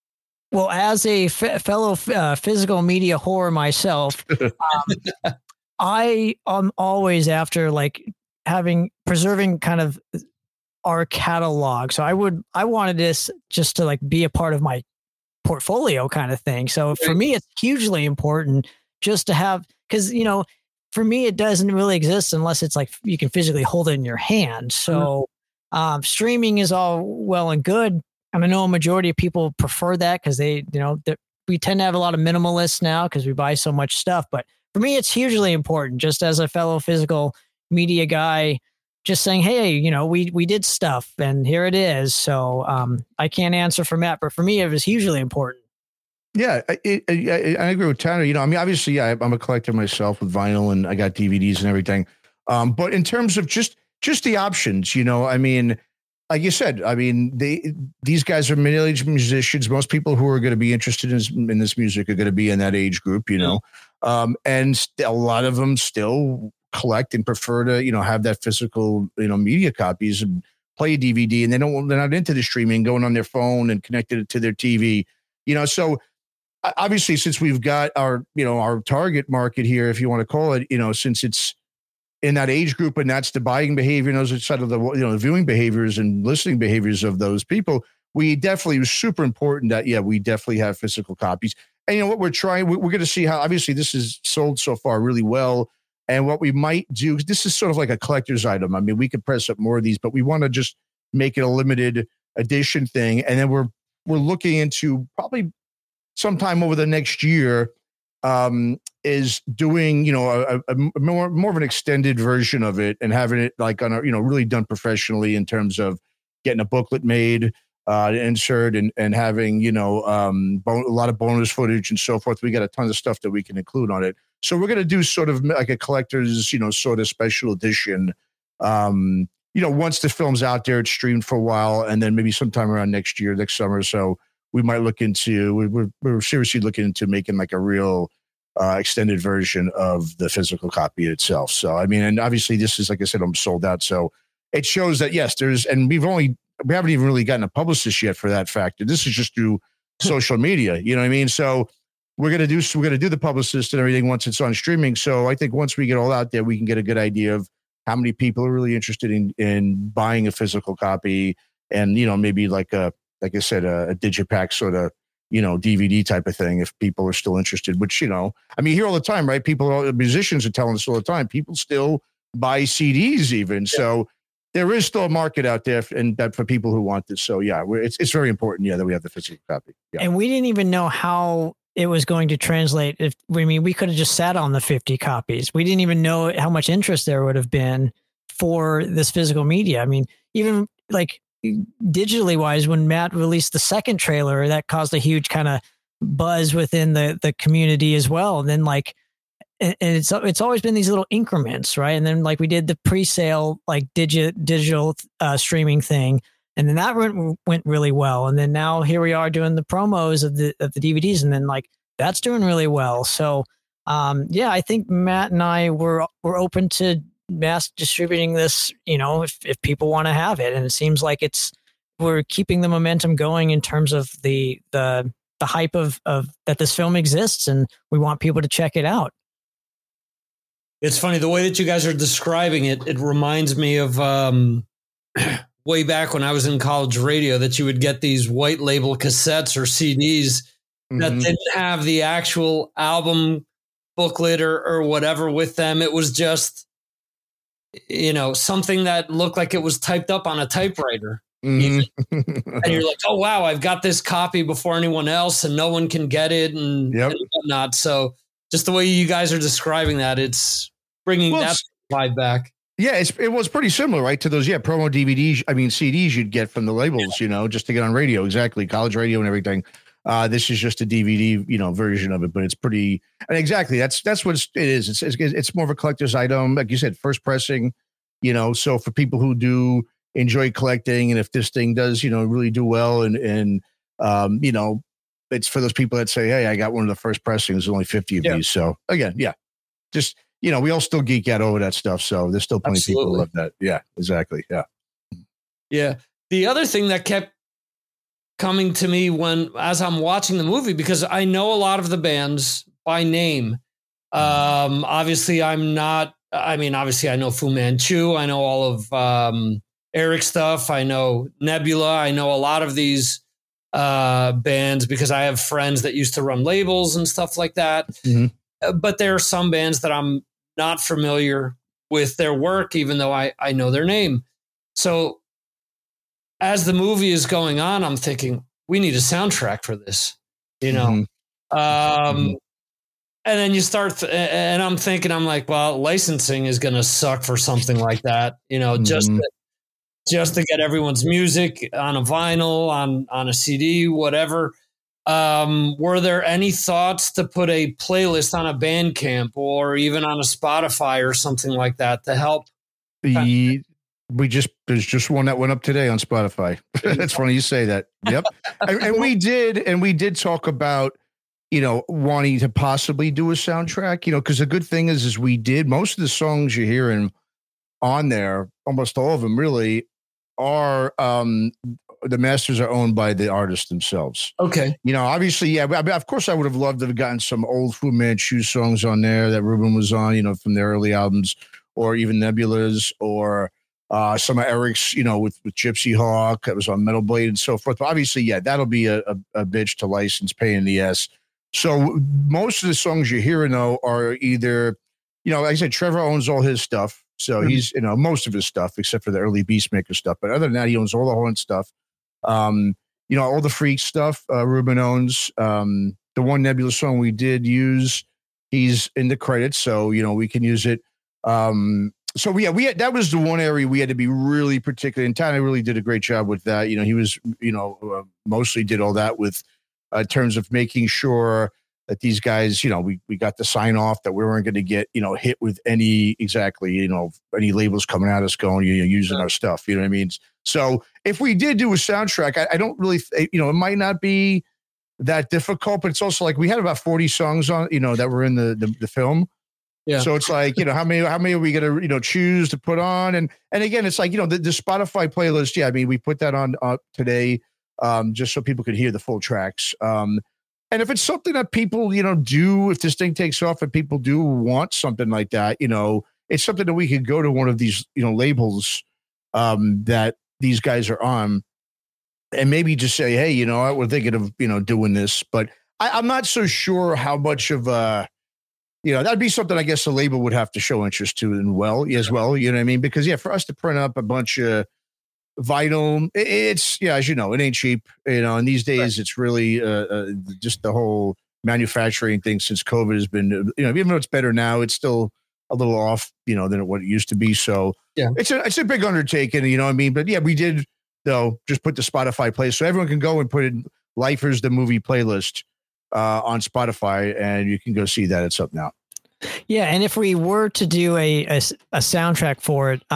Well, as a fellow physical media whore myself, I am always after like preserving kind of our catalog. So I wanted this just to like be a part of my portfolio kind of thing. So for me, it's hugely important just to have, because, for me, it doesn't really exist unless it's like you can physically hold it in your hand. So streaming is all well and good. And I know a majority of people prefer that because we tend to have a lot of minimalists now because we buy so much stuff. But for me, it's hugely important, just as a fellow physical media guy, just saying, hey, we did stuff and here it is. So I can't answer for Matt, but for me, it was hugely important. Yeah, I agree with Tanner. I mean, obviously, yeah, I'm a collector myself with vinyl and I got DVDs and everything. But in terms of just the options, I mean, like you said, I mean, these guys are middle-aged musicians. Most people who are going to be interested in this music are going to be in that age group, and a lot of them still collect and prefer to, have that physical, media copies and play a DVD, and they're not into the streaming, going on their phone and connected it to their TV, so obviously since we've got our target market here, if you want to call it, since it's in that age group and that's the buying behavior, and those are sort of the, the viewing behaviors and listening behaviors of those people, it was super important that, we definitely have physical copies. And what we're going to see how, obviously this is sold so far really well. And what we might do, this is sort of like a collector's item. I mean, we could press up more of these, but we want to just make it a limited edition thing. And then we're looking into probably sometime over the next year, is doing, a more of an extended version of it and having it like on a, really done professionally in terms of getting a booklet made, insert and having, a lot of bonus footage and so forth. We got a ton of stuff that we can include on it. So we're going to do sort of like a collector's, sort of special edition. Once the film's out there, it's streamed for a while, and then maybe sometime around next summer. So we might look into, we're seriously looking into making like a real extended version of the physical copy itself. So, I mean, and obviously this is, like I said, I'm sold out. So it shows that, yes, and we haven't even really gotten a publicist yet for that factor. This is just through social media, you know what I mean? So we're going to do the publicist and everything once it's on streaming. So I think once we get all out there, we can get a good idea of how many people are really interested in buying a physical copy, and, maybe like I said, a digipack sort of, DVD type of thing, if people are still interested, which, I mean, you hear all the time, right? Musicians are telling us all the time, people still buy CDs even. Yeah. So there is still a market out there and that for people who want this. So yeah, it's very important. Yeah. That we have the physical copy. Yeah. And we didn't even know how it was going to translate. We could have just sat on the 50 copies. We didn't even know how much interest there would have been for this physical media. I mean, even like digitally wise, when Matt released the second trailer, that caused a huge kind of buzz within the community as well. And then and it's always been these little increments, right? And then like we did the pre-sale like digital streaming thing, and then that went really well. And then now here we are doing the promos of the DVDs, and then like that's doing really well. So I think Matt and I were open to mass distributing this, if people want to have it. And it seems like we're keeping the momentum going in terms of the hype of that this film exists, and we want people to check it out. It's funny the way that you guys are describing it. It reminds me of way back when I was in college radio, that you would get these white label cassettes or CDs that didn't have the actual album booklet or whatever with them. It was just, something that looked like it was typed up on a typewriter. And you're like, oh, wow, I've got this copy before anyone else and no one can get it and whatnot. So just the way you guys are describing that, it's bringing that vibe back. Yeah, it was pretty similar, right, to those, promo DVDs, CDs you'd get from the labels, just to get on radio, exactly, college radio and everything. This is just a DVD, version of it, but it's pretty, and exactly, that's what it is. It's more of a collector's item, like you said, first pressing, so for people who do enjoy collecting, and if this thing does, really do well, and it's for those people that say, hey, I got one of the first pressings, there's only 50 of these. So again, just, we all still geek out over that stuff. So there's still plenty of people who love that. Yeah, exactly. Yeah. Yeah. The other thing that kept coming to me as I'm watching the movie, because I know a lot of the bands by name, Obviously, obviously I know Fu Manchu. I know all of Eric stuff. I know Nebula. I know a lot of these bands because I have friends that used to run labels and stuff like that. Mm-hmm. But there are some bands that I'm not familiar with their work, even though I know their name. So as the movie is going on, I'm thinking we need a soundtrack for this, you know? Mm-hmm. And then you start, and I'm thinking, I'm like, well, licensing is going to suck for something like that, you know, mm-hmm. just to get everyone's music on a vinyl, on a CD, whatever. Were there any thoughts to put a playlist on a Bandcamp or even on a Spotify or something like that to help? There's just one that went up today on Spotify. That's funny you say that. Yep. and we did talk about, you know, wanting to possibly do a soundtrack, you know, because the good thing is we did most of the songs you're hearing on there, almost all of them really are, the masters are owned by the artists themselves. Okay. You know, obviously, yeah, of course I would have loved to have gotten some old Fu Manchu songs on there that Ruben was on, you know, from their early albums, or even Nebula's, or some of Eric's, you know, with Gypsy Hawk that was on Metal Blade and so forth. But obviously, yeah, that'll be a bitch to license, pain in the ass. So most of the songs you're hearing, though, are either, you know, like I said, Trevor owns all his stuff. So he's, you know, most of his stuff, except for the early Beastmaker stuff. But other than that, he owns all the Horn stuff. You know, all the Freak stuff, Ruben owns. The one Nebula song we did use, he's in the credits. So, you know, we can use it. So that was the one area we had to be really particular. And Tana really did a great job with that. You know, he was, you know, mostly did all that with, in terms of making sure that these guys, you know, we got the sign off that we weren't going to get, you know, hit with any labels coming at us going, you know, using our stuff, you know what I mean? So if we did do a soundtrack, I don't really, you know, it might not be that difficult, but it's also like we had about 40 songs on, you know, that were in the film. Yeah. So it's like, you know, how many are we going to, you know, choose to put on? And again, it's like, you know, the Spotify playlist. Yeah. I mean, we put that on today, just so people could hear the full tracks. And if it's something that people, you know, do, if this thing takes off and people do want something like that, you know, it's something that we could go to one of these, you know, labels that these guys are on and maybe just say, hey, you know, we're thinking of, you know, doing this. But I'm not so sure how much of you know, that'd be something I guess the label would have to show interest to as well. You know what I mean? Because, yeah, for us to print up a bunch of vinyl, it's, yeah, as you know, it ain't cheap, you know, and these days it's really just the whole manufacturing thing since COVID has been, you know, even though it's better now, it's still a little off, you know, than what it used to be. So yeah, it's a big undertaking, you know what I mean? But yeah, we did though just put the Spotify play so everyone can go and put in Lifers the movie playlist on Spotify, and you can go see that. It's up now. Yeah, and if we were to do a soundtrack for it,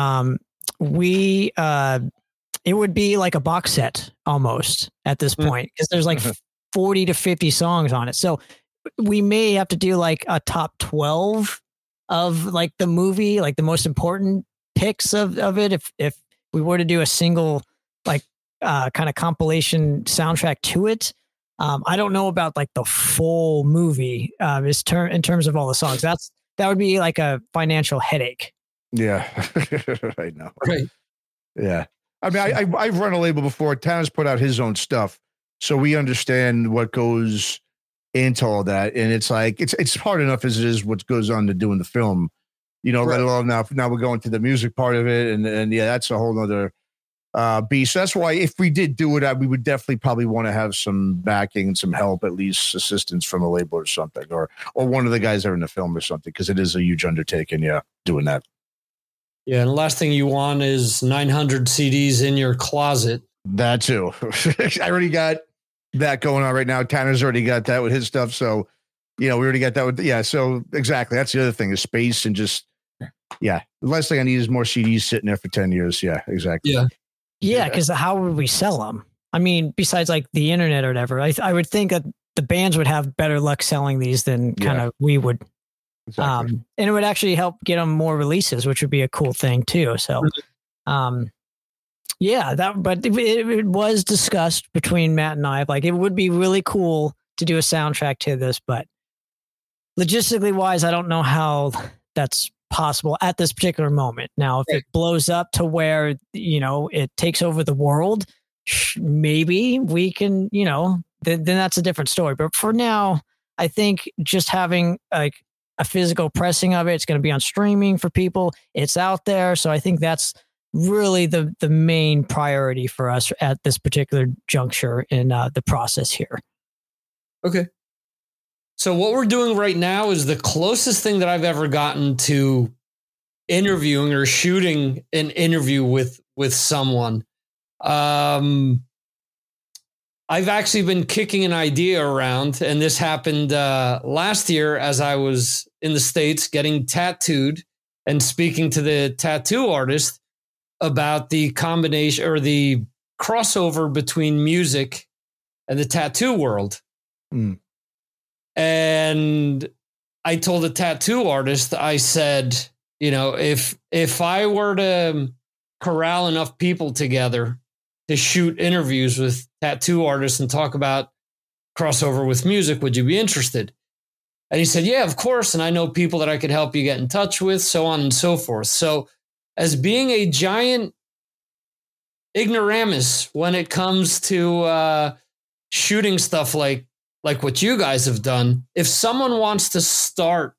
it would be like a box set almost at this point, because there's like 40 to 50 songs on it. So we may have to do like a top 12 of like the movie, like the most important picks of it. If we were to do a single like kind of compilation soundtrack to it. I don't know about like the full movie in terms of all the songs. That would be like a financial headache. Yeah, I know. Right. Yeah. I mean, I've run a label before. Tanner's put out his own stuff, so we understand what goes into all that. And it's like it's hard enough as it is what goes on to doing the film, you know. Right. Let alone now we're going to the music part of it, and yeah, that's a whole nother beast. That's why if we did do it, we would definitely probably want to have some backing and some help, at least assistance from a label or something, or one of the guys that are in the film or something, because it is a huge undertaking. Yeah, doing that. Yeah, and the last thing you want is 900 CDs in your closet. That too. I already got that going on right now. Tanner's already got that with his stuff. So, you know, we already got that with, yeah. So exactly. That's the other thing is space and just, yeah. The last thing I need is more CDs sitting there for 10 years. Yeah, exactly. Yeah. Yeah. Cause how would we sell them? I mean, besides like the internet or whatever, I would think that the bands would have better luck selling these than kind of we would. Exactly. And it would actually help get them more releases, which would be a cool thing too. So, yeah, but it was discussed between Matt and I. Like, it would be really cool to do a soundtrack to this, but logistically wise, I don't know how that's possible at this particular moment. Now, if it blows up to where, it takes over the world, maybe we can, then that's a different story. But for now, I think just having like a physical pressing of it's going to be on streaming for people. It's out there. So I think that's really the main priority for us at this particular juncture in the process here. Okay. So what we're doing right now is the closest thing that I've ever gotten to interviewing or shooting an interview with someone. I've actually been kicking an idea around, and this happened last year as I was in the States getting tattooed and speaking to the tattoo artist about the combination or the crossover between music and the tattoo world. Mm. And I told the tattoo artist, I said, if I were to corral enough people together to shoot interviews with tattoo artists and talk about crossover with music, would you be interested? And he said, yeah, of course. And I know people that I could help you get in touch with, so on and so forth. So as being a giant ignoramus when it comes to shooting stuff like what you guys have done, if someone wants to start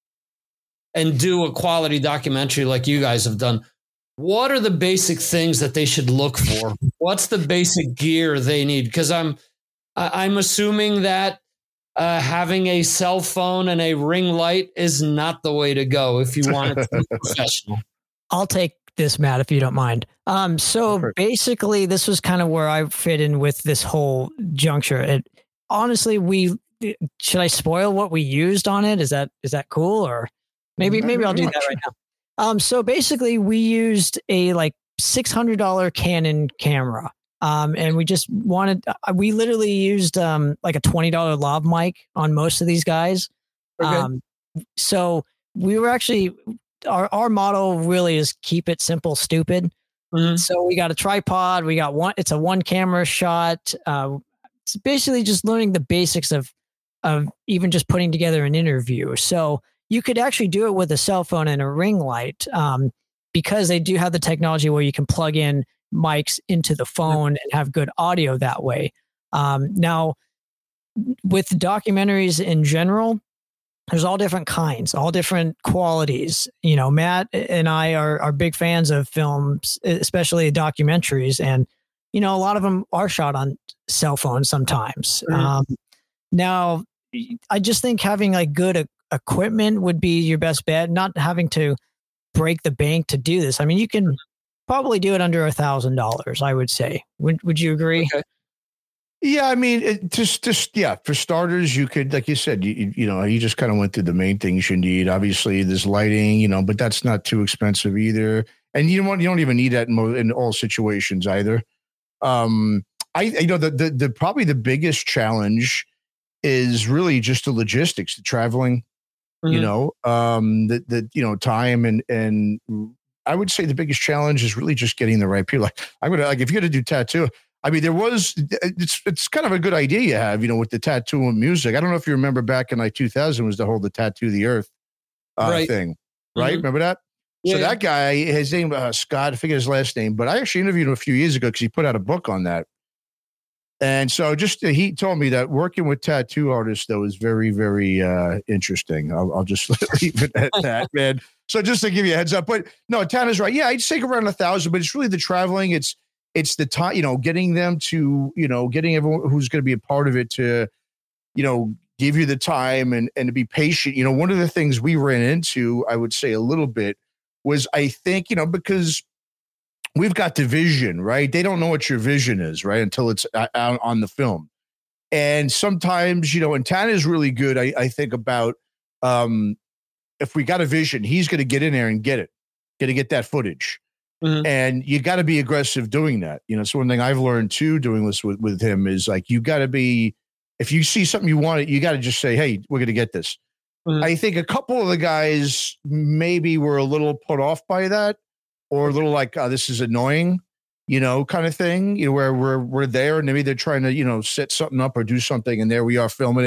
and do a quality documentary like you guys have done, what are the basic things that they should look for? What's the basic gear they need? Because I'm assuming that having a cell phone and a ring light is not the way to go if you want it to be professional. I'll take this, Matt, if you don't mind. So basically, this was kind of where I fit in with this whole juncture. Honestly, should I spoil what we used on it? Is that cool? Or maybe I'll do that right now. So basically we used a like $600 Canon camera. And we just we literally used like a $20 lav mic on most of these guys. Okay. So we were actually, our motto really is keep it simple, stupid. Mm-hmm. So we got a tripod, it's a one camera shot. It's basically just learning the basics of even just putting together an interview. So you could actually do it with a cell phone and a ring light because they do have the technology where you can plug in mics into the phone and have good audio that way. Now, with documentaries in general, there's all different kinds, all different qualities. Matt and I are big fans of films, especially documentaries, and a lot of them are shot on cell phones sometimes. Mm-hmm. Now, I just think having like good equipment would be your best bet, not having to break the bank to do this. I mean, you can probably do it under $1,000, I would say. Would you agree? Okay. Yeah, I mean, for starters, you could, like you said, you just kind of went through the main things you need. Obviously, there's lighting, but that's not too expensive either, and you don't even need that in all situations either. The probably the biggest challenge is really just the logistics, the traveling, mm-hmm. The time and I would say the biggest challenge is really just getting the right people. Like if you're going to do tattoo, I mean, it's kind of a good idea you have, with the tattoo and music. I don't know if you remember back in like 2000 was the whole Tattoo the Earth thing, right? Mm-hmm. Remember that? Yeah, so that guy, his name, Scott, I forget his last name, but I actually interviewed him a few years ago because he put out a book on that. And so he told me that working with tattoo artists, though, is very, very interesting. I'll just leave it at that, man. So just to give you a heads up, but no, Tana's right. Yeah, I'd say around 1,000, but it's really the traveling. It's the time, getting them to, getting everyone who's going to be a part of it to, give you the time and to be patient. One of the things we ran into, I would say a little bit, was I think, because we've got the vision, right? They don't know what your vision is, right? Until it's out on the film. And sometimes, and Tana's really good, I think, about if we got a vision, he's going to get in there and get that footage. Mm-hmm. And you got to be aggressive doing that. So one thing I've learned too, doing this with him is like, you got to be, if you see something you want, you got to just say, hey, we're going to get this. Mm-hmm. I think a couple of the guys maybe were a little put off by that, or a little like, this is annoying, kind of thing, where we're there and maybe they're trying to, set something up or do something. And there we are filming it.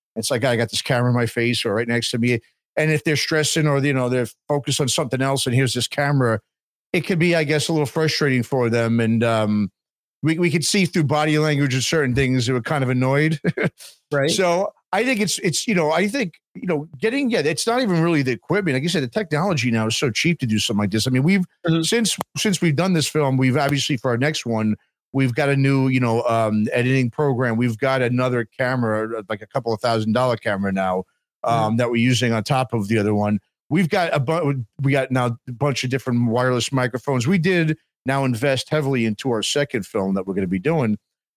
It's like, I got this camera in my face or right next to me. And if they're stressing or, they're focused on something else and here's this camera, it could be, I guess, a little frustrating for them. And we could see through body language and certain things they were kind of annoyed. Right. So I think it's I think, it's not even really the equipment. Like you said, the technology now is so cheap to do something like this. I mean, we've since we've done this film, we've obviously for our next one, we've got a new, editing program. We've got another camera, like a couple of $1,000 camera now that we're using on top of the other one. We've got now a bunch of different wireless microphones. We did now invest heavily into our second film that we're going to be doing.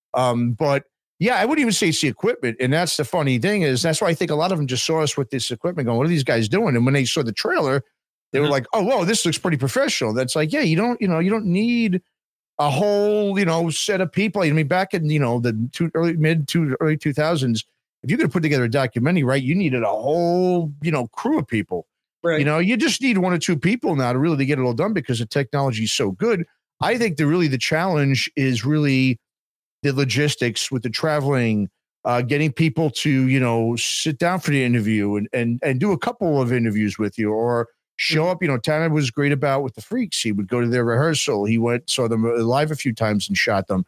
But yeah, I wouldn't even say it's the equipment. And that's the funny thing is that's why I think a lot of them just saw us with this equipment going, what are these guys doing? And when they saw the trailer, they were like, oh, whoa, this looks pretty professional. That's like, yeah, you don't need a whole, set of people. I mean, back in, the early 2000s, if you're going to put together a documentary, right, you needed a whole, crew of people. Right. You just need one or two people now to get it all done because the technology is so good. I think the challenge is really the logistics with the traveling, getting people to, sit down for the interview and do a couple of interviews with you or show up. Tanner was great about with the Freaks. He would go to their rehearsal. He saw them live a few times and shot them.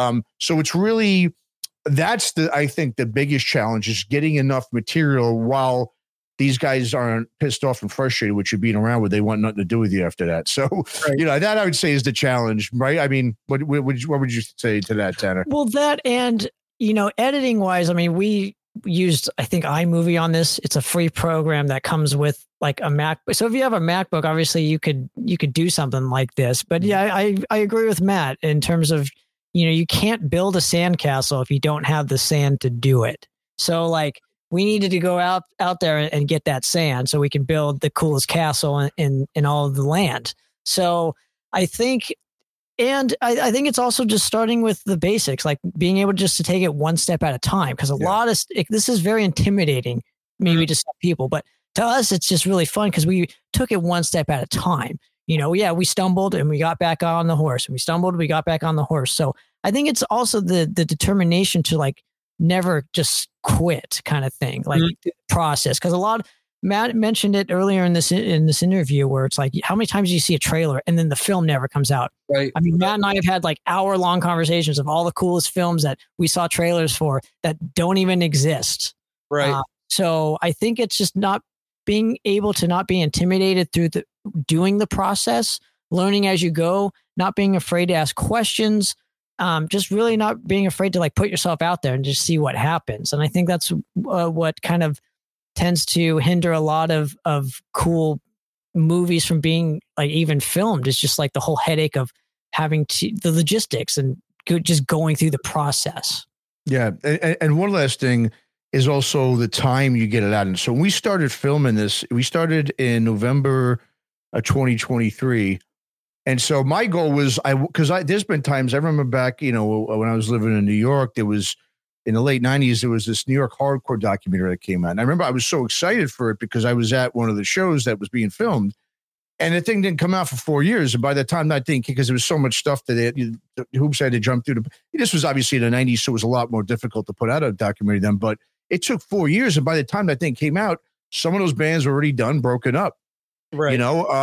So it's really, that's I think the biggest challenge is getting enough material while these guys aren't pissed off and frustrated with you being around where they want nothing to do with you after that. So, that I would say is the challenge, right? I mean, what would you say to that, Tanner? Well, that and, editing wise, I mean, we used, I think, iMovie on this. It's a free program that comes with like a Mac. So if you have a MacBook, obviously you could do something like this. But yeah, I agree with Matt in terms of, you can't build a sandcastle if you don't have the sand to do it. So like, we needed to go out there and get that sand so we can build the coolest castle in all of the land. So I think, and I think it's also just starting with the basics, like being able just to take it one step at a time. Because this is very intimidating, maybe to some people, but to us, it's just really fun because we took it one step at a time. We stumbled and we got back on the horse. And we stumbled, we got back on the horse. So I think it's also the determination to like never just quit kind of thing, like process. Because Matt mentioned it earlier in this interview where it's like, how many times do you see a trailer and then the film never comes out? Right. I mean, Matt and I have had like hour-long conversations of all the coolest films that we saw trailers for that don't even exist. Right. So I think it's just not being able to not be intimidated through doing the process, learning as you go, not being afraid to ask questions, just really not being afraid to like put yourself out there and just see what happens. And I think that's what kind of tends to hinder a lot of cool movies from being like even filmed. It's just like the whole headache of having the logistics and just going through the process. Yeah. And one last thing is also the time you get it out. And so when we started filming this, we started in November of 2023. And so my goal was there's been times I remember back, when I was living in New York, there was in the late 90s, there was this New York hardcore documentary that came out. And I remember I was so excited for it because I was at one of the shows that was being filmed and the thing didn't come out for 4 years. And by the time that thing, because there was so much stuff that the hoops had to jump through. This was obviously in the 90s, so it was a lot more difficult to put out a documentary then, but it took 4 years. And by the time that thing came out, some of those bands were already done, broken up. Right.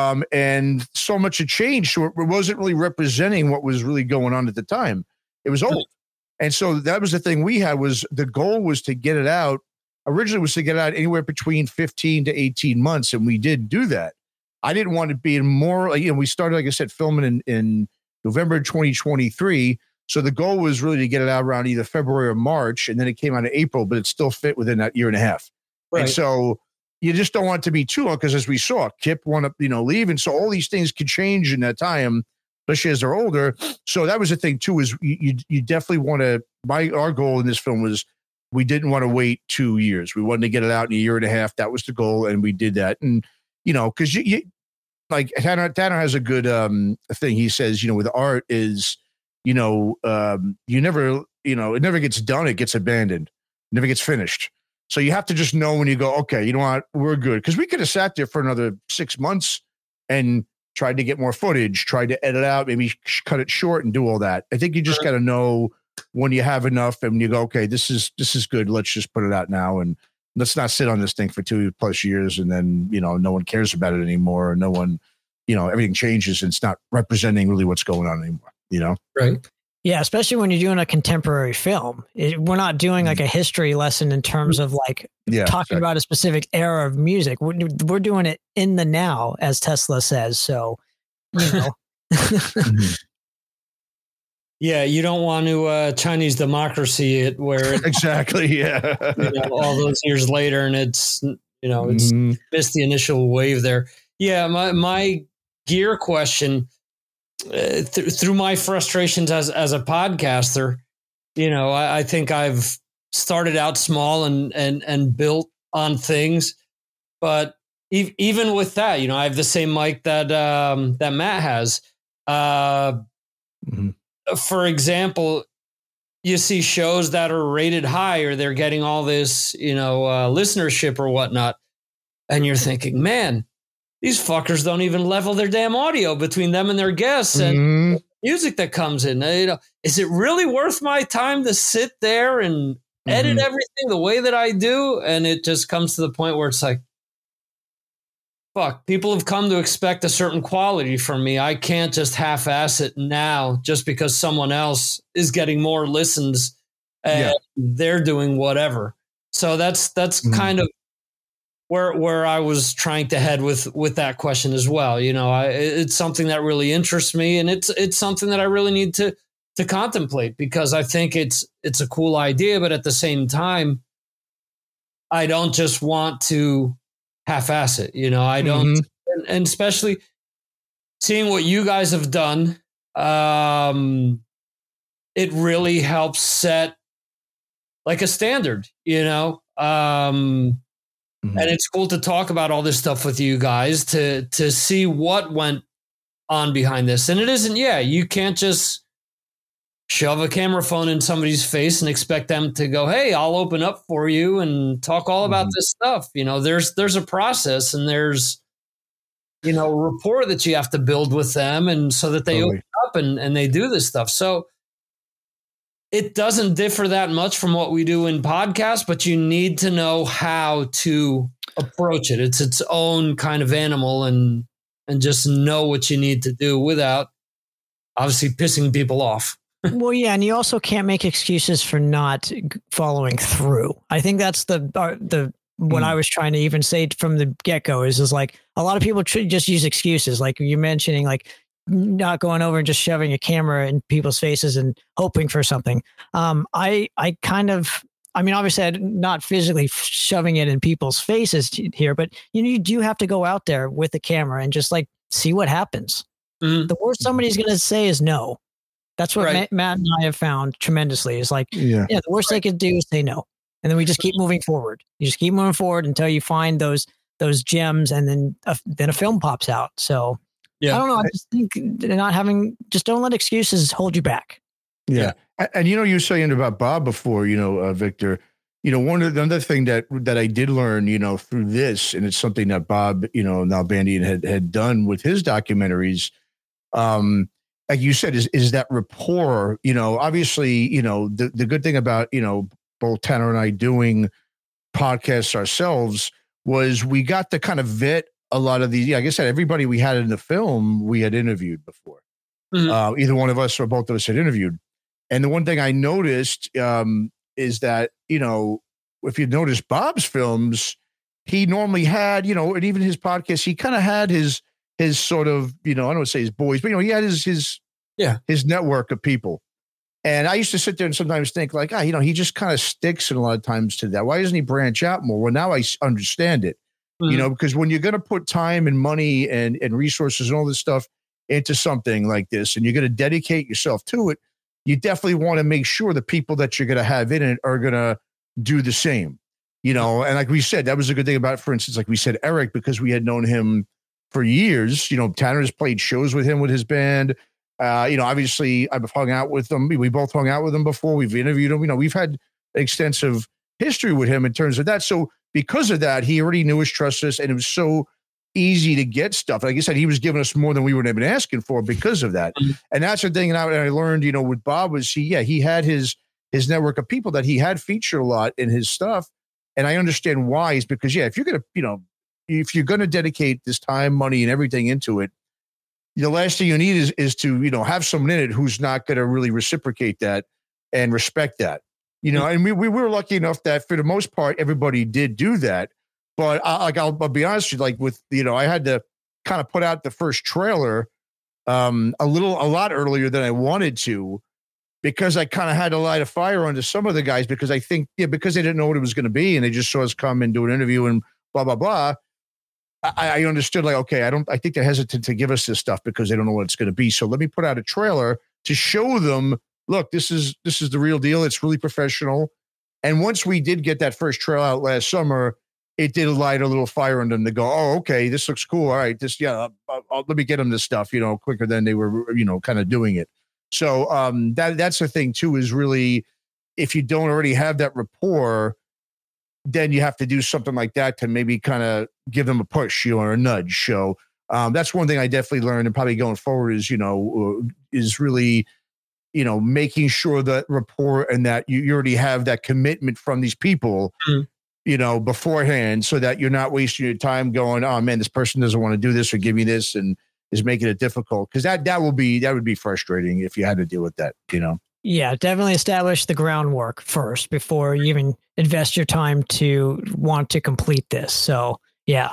And so much had changed. So it wasn't really representing what was really going on at the time. It was old. And so that was the thing we had was the goal was to get it out. Originally was to get it out anywhere between 15 to 18 months. And we did do that. I didn't want to be more, we started, like I said, filming in November 2023. So the goal was really to get it out around either February or March. And then it came out in April, but it still fit within that year and a half. Right. And so you just don't want it to be too long because as we saw, Kip wanted to leave. And so all these things could change in that time, especially as they're older. So that was the thing too, is you definitely want to, our goal in this film was we didn't want to wait 2 years. We wanted to get it out in a year and a half. That was the goal. And we did that. And, because you like Tanner has a good thing. He says, with art is, you never, it never gets done. It gets abandoned, never gets finished. So you have to just know when you go, okay, you know what, we're good. Because we could have sat there for another 6 months and tried to get more footage, tried to edit out, maybe cut it short and do all that. I think you just got to know when you have enough and you go, okay, this is good. Let's just put it out now. And let's not sit on this thing for 2+ years. And then, no one cares about it anymore. No one, everything changes and it's not representing really what's going on anymore, Right. Yeah, especially when you're doing a contemporary film. We're not doing like a history lesson in terms of like talking about a specific era of music. We're doing it in the now, as Tesla says. So, Yeah, you don't want to Chinese democracy it where exactly, yeah. All those years later, and it's it's missed the initial wave there. Yeah, my gear question. Through my frustrations as a podcaster, I think I've started out small and built on things, but even with that, I have the same mic that Matt has. For example, you see shows that are rated high or they're getting all this, listenership or whatnot, and you're thinking, man, these fuckers don't even level their damn audio between them and their guests and music that comes in. Is it really worth my time to sit there and edit everything the way that I do? And it just comes to the point where it's like, fuck, people have come to expect a certain quality from me. I can't just half-ass it now just because someone else is getting more listens and they're doing whatever. So that's kind of where I was trying to head with that question as well. It's something that really interests me, and it's something that I really need to contemplate because I think it's a cool idea, but at the same time, I don't just want to half-ass it. I don't, and especially seeing what you guys have done, it really helps set like a standard. And it's cool to talk about all this stuff with you guys to see what went on behind this. And it isn't, you can't just shove a camera phone in somebody's face and expect them to go, hey, I'll open up for you and talk all about this stuff. There's a process and there's, rapport that you have to build with them. And so that they open up and they do this stuff. So it doesn't differ that much from what we do in podcasts, but you need to know how to approach it. It's its own kind of animal and just know what you need to do without obviously pissing people off. Well, yeah. And you also can't make excuses for not following through. I think that's what I was trying to even say from the get-go is like a lot of people just use excuses. Like you're mentioning, like, not going over and just shoving a camera in people's faces and hoping for something. Obviously I'm not physically shoving it in people's faces here, but you do have to go out there with the camera and just like see what happens. The worst somebody's going to say is no. That's what Matt and I have found tremendously is like, the worst they could do is say no. And then we just keep moving forward. You just keep moving forward until you find those gems and then a film pops out. So I don't know. I just think just don't let excuses hold you back. Yeah. And, you were saying about Bob before, Victor, another thing that I did learn, through this, and it's something that Bob, Nalbandian had done with his documentaries. Like you said, is that rapport, obviously, the good thing about, both Tanner and I doing podcasts ourselves was we got to kind of vet a lot of these, like I said, everybody we had in the film, we had interviewed before. Either one of us or both of us had interviewed. And the one thing I noticed is that, if you notice Bob's films, he normally had, and even his podcast, he kind of had his sort of, I don't want to say his boys, but, he had his network of people. And I used to sit there and sometimes think like, he just kind of sticks in a lot of times to that. Why doesn't he branch out more? Well, now I understand it. Because when you're going to put time and money and resources and all this stuff into something like this, and you're going to dedicate yourself to it, you definitely want to make sure the people that you're going to have in it are going to do the same, and like we said, that was a good thing about it. For instance, like we said, Eric, because we had known him for years, Tanner has played shows with him with his band. Obviously I've hung out with them. We both hung out with him before. We've interviewed him. We've had extensive history with him in terms of that. So because of that, he already knew us, trusted us, and it was so easy to get stuff. Like I said, he was giving us more than we would have been asking for because of that. And that's the thing. And I learned, with Bob was he had his network of people that he had featured a lot in his stuff. And I understand why. Is because, if you're going to, if you're going to dedicate this time, money, and everything into it, the last thing you need is to, have someone in it who's not going to really reciprocate that and respect that, and we were lucky enough that for the most part, everybody did do that. But I'll be honest with you, like with, I had to kind of put out the first trailer a lot earlier than I wanted to, because I kind of had to light a fire under some of the guys, because I think, because they didn't know what it was going to be. And they just saw us come and do an interview and blah, blah, blah. I understood, like, okay, I think they're hesitant to give us this stuff because they don't know what it's going to be. So let me put out a trailer to show them, look, this is the real deal. It's really professional. And once we did get that first trailer out last summer, it did light a little fire on them to go, oh, okay, this looks cool. All right, let me get them this stuff, quicker than they were, kind of doing it. So that's the thing too, is really, if you don't already have that rapport, then you have to do something like that to maybe kind of give them a push, or a nudge. So that's one thing I definitely learned, and probably going forward is really, making sure that rapport and that you already have that commitment from these people, beforehand, so that you're not wasting your time going, oh man, this person doesn't want to do this or give me this and is making it difficult. Cause that would be frustrating if you had to deal with that, Yeah, definitely establish the groundwork first before you even invest your time to want to complete this. So, yeah.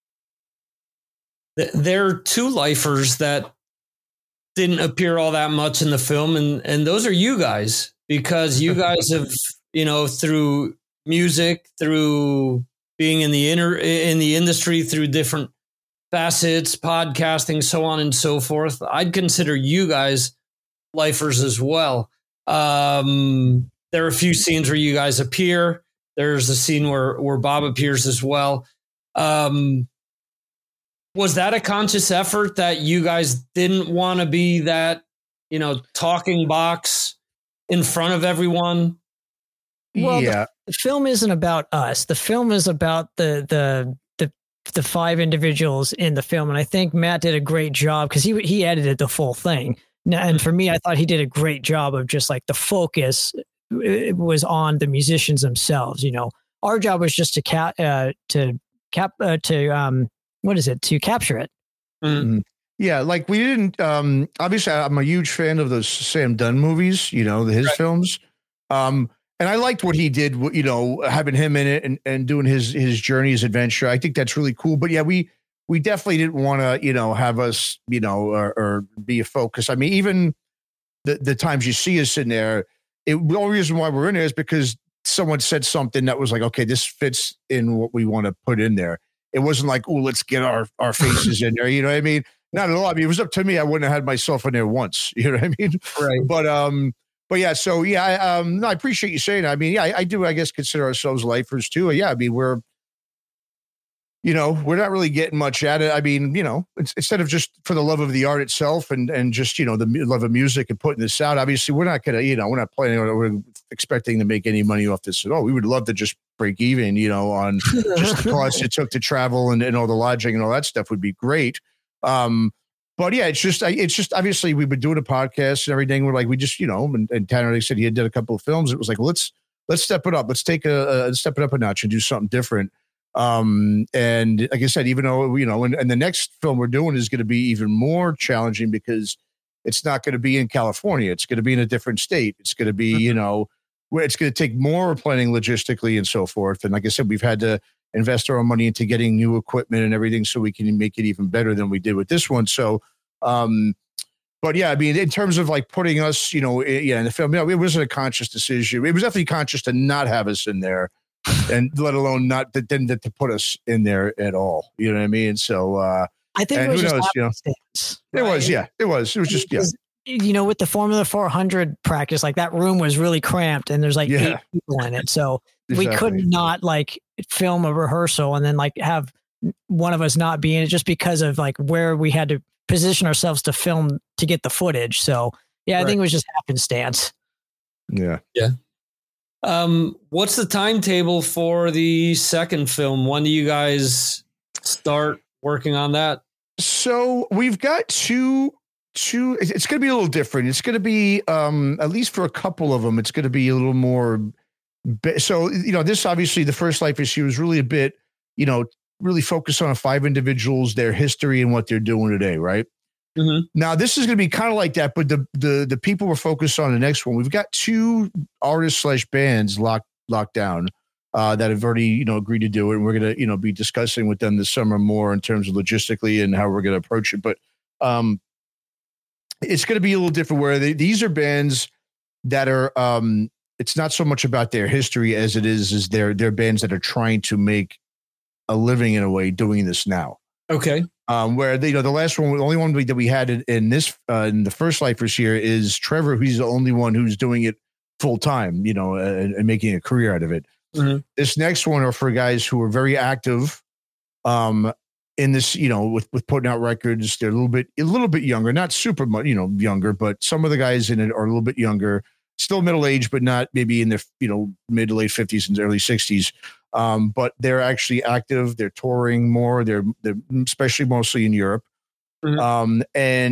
There are two lifers that didn't appear all that much in the film, and those are you guys, because you guys have, through music, through being in the industry, through different facets, podcasting, so on and so forth. I'd consider you guys lifers as well. There are a few scenes where you guys appear. There's a scene where Bob appears as well. Was that a conscious effort that you guys didn't want to be that, talking box in front of everyone? Well, yeah. The film isn't about us. The film is about the five individuals in the film. And I think Matt did a great job, because he edited the full thing. And for me, I thought he did a great job of just like the focus it was on the musicians themselves. Our job was just to capture it. Mm-hmm. Yeah, like we didn't. Obviously, I'm a huge fan of those Sam Dunn movies. His films. And I liked what he did. Having him in it and doing his journey, his adventure. I think that's really cool. But yeah, we definitely didn't want to, have us, or be a focus. I mean, even the times you see us in there, the only reason why we're in there is because someone said something that was like, okay, this fits in what we want to put in there. It wasn't like, oh, let's get our faces in there. You know what I mean? Not at all. I mean, it was up to me. I wouldn't have had myself in there once. You know what I mean? Right. But yeah, so yeah, I appreciate you saying that. I mean, yeah, I do, I guess, consider ourselves lifers too. Yeah, I mean, we're not really getting much at it. I mean, instead of just for the love of the art itself and just, the love of music and putting this out, obviously we're not going to, we're not planning or we're expecting to make any money off this at all. We would love to just break even, on just the costs it took to travel and all the lodging and all that stuff would be great. But yeah, it's just obviously we've been doing a podcast and everything. We're like, we just, and Tanner, like said, he had done a couple of films. It was like, well, let's step it up. Let's take step it up a notch and do something different. And like I said, even though, and the next film we're doing is going to be even more challenging because it's not going to be in California. It's going to be in a different state. It's going to be, where it's going to take more planning logistically and so forth. And like I said, we've had to invest our own money into getting new equipment and everything so we can make it even better than we did with this one. So, but yeah, I mean, in terms of like putting us, in the film, it wasn't a conscious decision. It was definitely conscious to not have us in there, and let alone not to put us in there at all. You know what I mean? So I think it was just happenstance, right? It was, yeah, it was just, yeah. With the Formula 400 practice, like that room was really cramped and there's like 8 people in it. So we could not like film a rehearsal and then like have one of us not be in it just because of like where we had to position ourselves to film to get the footage. So yeah, I think it was just happenstance. Yeah. Yeah. What's the timetable for the second film? When do you guys start working on that? So we've got two. It's going to be a little different. It's going to be, at least for a couple of them, it's going to be a little more. So, this obviously the first life issue is really a bit, really focused on 5 individuals, their history and what they're doing today. Right. Mm-hmm. Now, this is going to be kind of like that, but the people we're focused on the next one, we've got 2 artists / bands locked down that have already, agreed to do it. And we're going to, be discussing with them this summer more in terms of logistically and how we're going to approach it. But it's going to be a little different where these are bands that are, it's not so much about their history as it is they're bands that are trying to make a living in a way doing this now. Okay. Where the last one, the only one that we had in this in the first Lifers here is Trevor, who's the only one who's doing it full time, and making a career out of it. Mm-hmm. This next one are for guys who are very active, in this, with putting out records. They're a little bit younger, not super much, younger, but some of the guys in it are a little bit younger, still middle aged, but not maybe in their, mid to late 50s and early 60s. But they're actually active. They're touring more. They're especially mostly in Europe. Mm-hmm.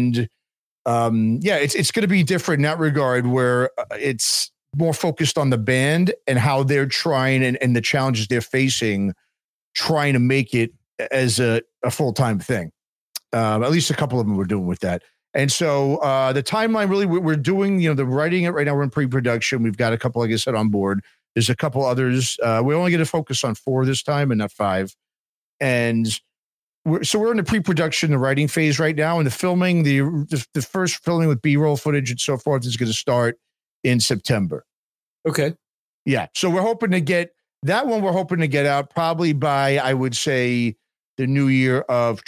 It's going to be different in that regard, where it's more focused on the band and how they're trying and the challenges they're facing, trying to make it as a full-time thing. At least a couple of them we're doing with that. And so the timeline, really, we're doing, the writing it right now. We're in pre-production. We've got a couple, like I said, on board. There's a couple others. We're only going to focus on 4 this time and not 5. And we're in the pre-production, the writing phase right now. And the filming, the first filming with B-roll footage and so forth is going to start in September. Okay. Yeah. So we're hoping to get that one. We're hoping to get out probably by, I would say, the new year of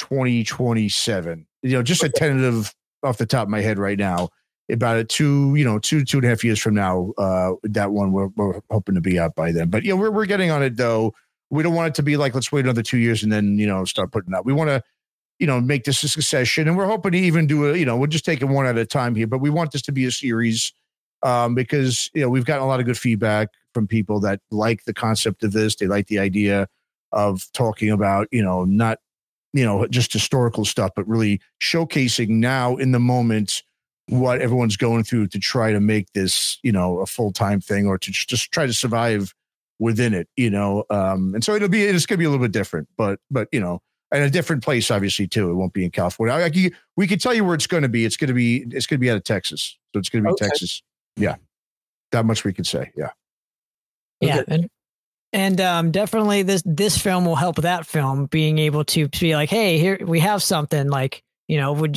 2027. Just a tentative off the top of my head right now. About a 2.5 years from now, that one we're hoping to be out by then. But we're getting on it though. We don't want it to be like, let's wait another 2 years and then start putting out. We want to make this a succession, and we're hoping to even do we're just taking one at a time here. But we want this to be a series because we've gotten a lot of good feedback from people that like the concept of this. They like the idea of talking about not just historical stuff, but really showcasing now in the moment what everyone's going through to try to make this, a full-time thing, or to just try to survive within it, and so it's going to be a little bit different, but and a different place, obviously, too. It won't be in California. We can tell you where it's going to be. It's going to be out of Texas. So it's going to be Texas. Yeah. That much we could say. Yeah. Yeah. Okay. And definitely this film will help that film being able to be like, hey, here we have something like, would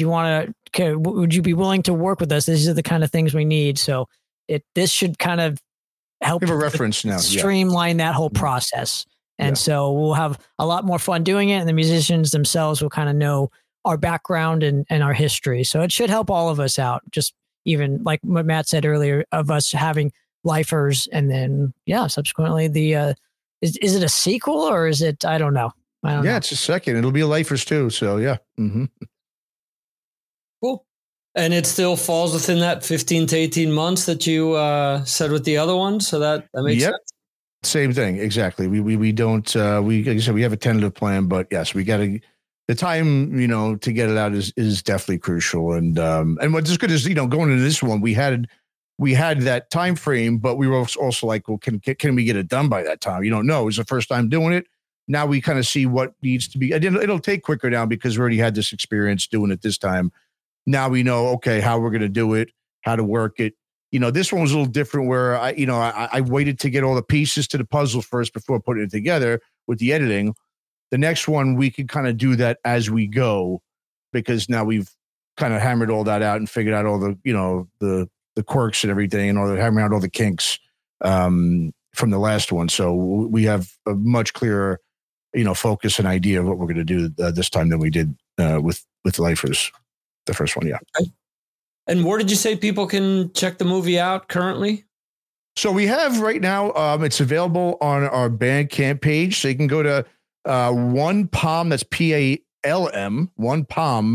you be willing to work with us? These are the kind of things we need. So this should kind of help give a reference now, streamline that whole process. And so we'll have a lot more fun doing it. And the musicians themselves will kind of know our background and our history. So it should help all of us out. Just even like what Matt said earlier of us having lifers, and then subsequently the is it a sequel or is it, I don't know. It's a second. It'll be a lifers too. So Mm-hmm. Cool. And it still falls within that 15 to 18 months that you said with the other one. So that makes sense. Same thing. Exactly. We don't, like I said, we have a tentative plan, but yes, we got to, the time, to get it out is definitely crucial. And what's good is, going into this one, we had that time frame, but we were also like, well, can we get it done by that time? No, it was the first time doing it. Now we kind of see what needs to be. It'll take quicker now because we already had this experience doing it this time. Now we know, okay, how we're going to do it, how to work it. This one was a little different where I waited to get all the pieces to the puzzle first before putting it together with the editing. The next one, we can kind of do that as we go because now we've kind of hammered all that out and figured out all the, the quirks and everything and hammering out all the kinks from the last one. So we have a much clearer, focus and idea of what we're going to do this time than we did with Lifers, the first one. Yeah. Okay. And where did you say people can check the movie out currently? So we have right now, it's available on our Bandcamp page. So you can go to One Palm, that's PALM, One Palm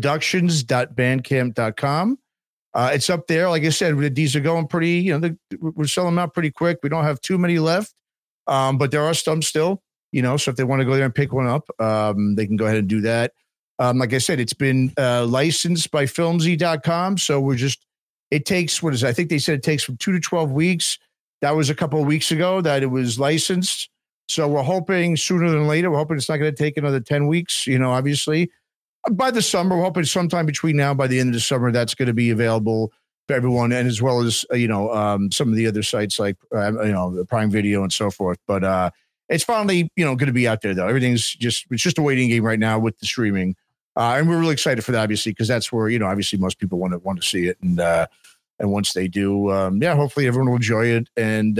Productions.bandcamp.com. It's up there. Like I said, these are going pretty, we're selling them out pretty quick. We don't have too many left, but there are some still. So if they want to go there and pick one up, they can go ahead and do that. Like I said, it's been licensed by filmzy.com. So it takes, I think they said it takes from 2 to 12 weeks. That was a couple of weeks ago that it was licensed. So we're hoping sooner than later. We're hoping it's not going to take another 10 weeks, obviously. By the summer, we're hoping sometime between now, by the end of the summer, that's going to be available for everyone, and as well as, some of the other sites like, the Prime Video and so forth. But it's finally, going to be out there, though. It's just a waiting game right now with the streaming. And we're really excited for that, obviously, because that's where, obviously most people want to see it. And once they do, hopefully everyone will enjoy it. And,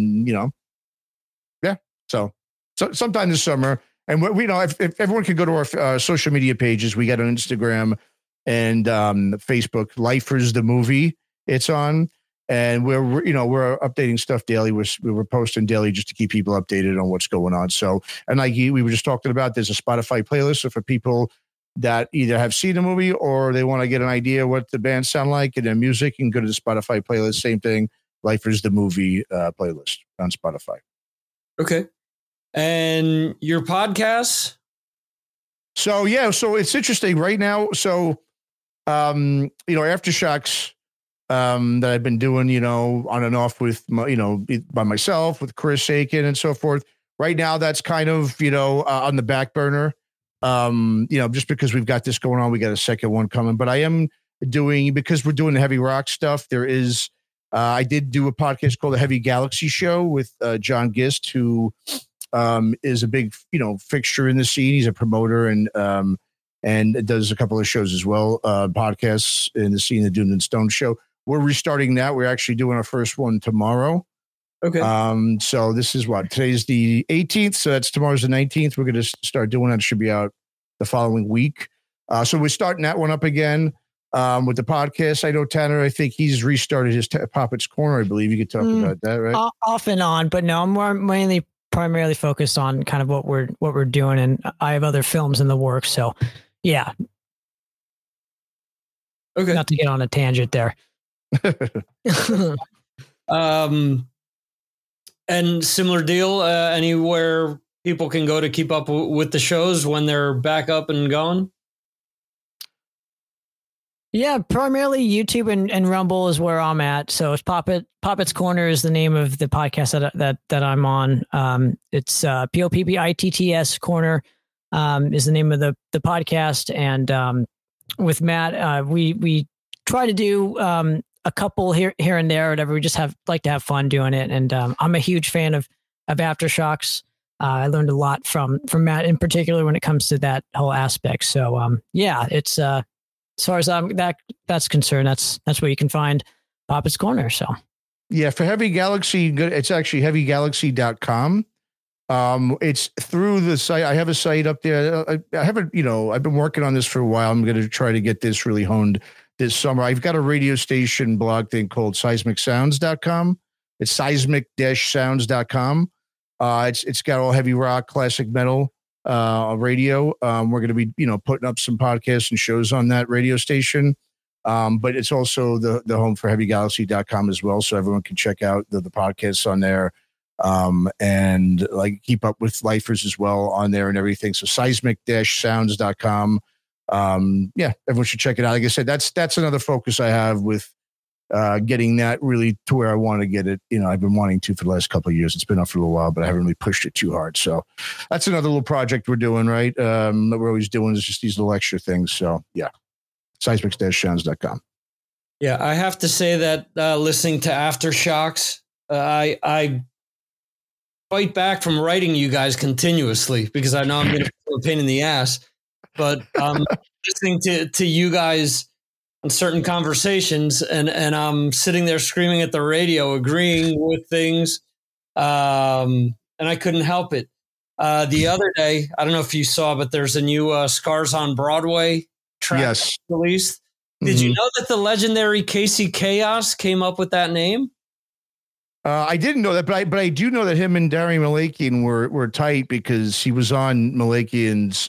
So sometime this summer, and we know if everyone could go to our social media pages, we got on Instagram and Facebook, Lifers the Movie. It's on, and we're updating stuff daily. We're posting daily just to keep people updated on what's going on. So, and like we were just talking about, there's a Spotify playlist. So for people that either have seen the movie or they want to get an idea what the bands sound like and their music, you can go to the Spotify playlist. Same thing, Lifers the Movie playlist on Spotify. Okay. And your podcasts? So it's interesting right now. So, Aftershocks that I've been doing, on and off with, by myself, with Chris Aiken and so forth. Right now, that's kind of, on the back burner, just because we've got this going on, we got a second one coming. But I am doing, because we're doing the heavy rock stuff, there is, I did do a podcast called The Heavy Galaxy Show with John Gist, who is a big, fixture in the scene. He's a promoter and does a couple of shows as well, podcasts in the scene, the Dune and Stone Show. We're restarting that. We're actually doing our first one tomorrow. Okay. So this is today's the 18th. So that's tomorrow's the 19th. We're going to start doing that. It should be out the following week. So we're starting that one up again with the podcast. I know Tanner, I think he's restarted his Poppets Corner. I believe you could talk about that, right? Off and on, but no, I'm primarily focused on kind of what we're doing, and I have other films in the works. So yeah. Okay. Not to get on a tangent there. And similar deal, anywhere people can go to keep up with the shows when they're back up and going? Yeah, primarily YouTube and Rumble is where I'm at. So it's Poppets Corner is the name of the podcast that I'm on. It's POPPITTS Corner is the name of the podcast. And with Matt, we try to do a couple here and there, whatever. We just like to have fun doing it. And I'm a huge fan of Aftershocks. I learned a lot from Matt in particular when it comes to that whole aspect. So it's as far as that's concerned, that's where you can find Poppets Corner. So yeah, for Heavy Galaxy, it's actually heavygalaxy.com. It's through the site. I have a site up there. I haven't, I've been working on this for a while. I'm going to try to get this really honed this summer. I've got a radio station blog thing called seismicsounds.com. It's seismic-sounds.com. It's got all heavy rock, classic metal radio. We're going to be, putting up some podcasts and shows on that radio station. But it's also the home for heavygalaxy.com as well. So everyone can check out the podcasts on there. And keep up with Lifers as well on there and everything. So seismic-sounds.com. Everyone should check it out. Like I said, that's another focus I have with getting that really to where I want to get it. I've been wanting to for the last couple of years. It's been up for a little while, but I haven't really pushed it too hard. So that's another little project we're doing, right? That we're always doing is just these little extra things. So yeah, seismic-sounds.com. Yeah, I have to say that listening to Aftershocks, I fight back from writing you guys continuously because I know I'm going to be a pain in the ass. But listening to you guys in certain conversations, and I'm sitting there screaming at the radio, agreeing with things, and I couldn't help it. The other day, I don't know if you saw, but there's a new Scars on Broadway track released. Did you know that the legendary Casey Chaos came up with that name? I didn't know that, but I do know that him and Darian Malakian were tight because he was on Malakian's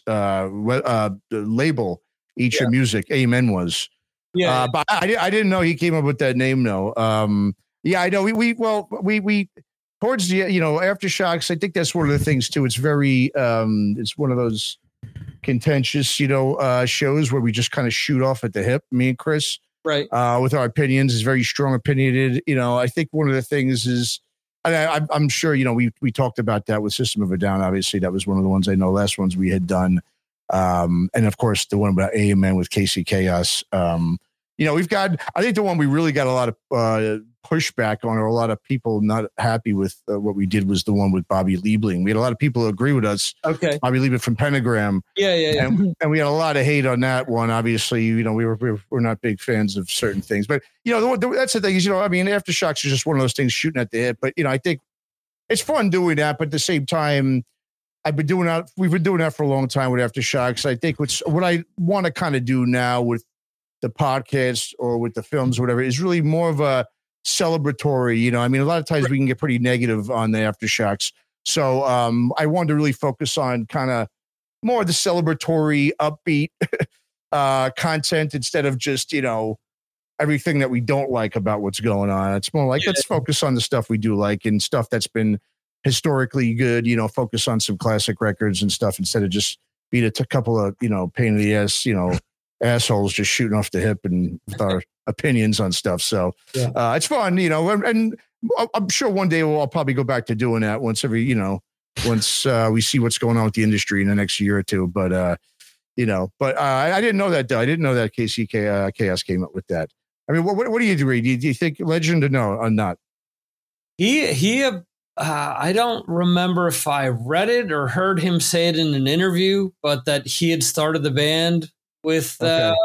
label, Eat Your Music. Amen was. Yeah, but I didn't know he came up with that name. No. I know we towards the, Aftershocks, I think that's one of the things too. It's very, it's one of those contentious, shows where we just kind of shoot off at the hip, me and Chris, right. With our opinions. Is very strong opinionated. I think one of the things is, I'm sure, we talked about that with System of a Down. Obviously, that was one of the ones I know last ones we had done. And of course, the one about AMN with Casey Chaos. We've got, I think the one we really got a lot of pushback on, or a lot of people not happy with what we did, was the one with Bobby Liebling. We had a lot of people who agree with us. Okay. Bobby Liebling from Pentagram. Yeah. And we had a lot of hate on that one. Obviously, we're not big fans of certain things, but that's the thing is, Aftershocks is just one of those things shooting at the hip. But I think it's fun doing that. But at the same time, we've been doing that for a long time with Aftershocks. I think what I want to kind of do now with the podcast or with the films, or whatever, is really more of a celebratory. A lot of times we can get pretty negative on the Aftershocks. So I wanted to really focus on kind of more of the celebratory, upbeat content, instead of just, everything that we don't like about what's going on. It's more like, let's focus on the stuff we do like, and stuff that's been historically good, focus on some classic records and stuff, instead of just beat a couple of, pain in the ass, assholes just shooting off the hip and with our opinions on stuff. So it's fun, and I'm sure one day I'll probably go back to doing that once we see what's going on with the industry in the next year or two. But, I didn't know that, though. I didn't know that Casey Chaos came up with that. What do you agree? Do you think legend or no, or not? I don't remember if I read it or heard him say it in an interview, but that he had started the band with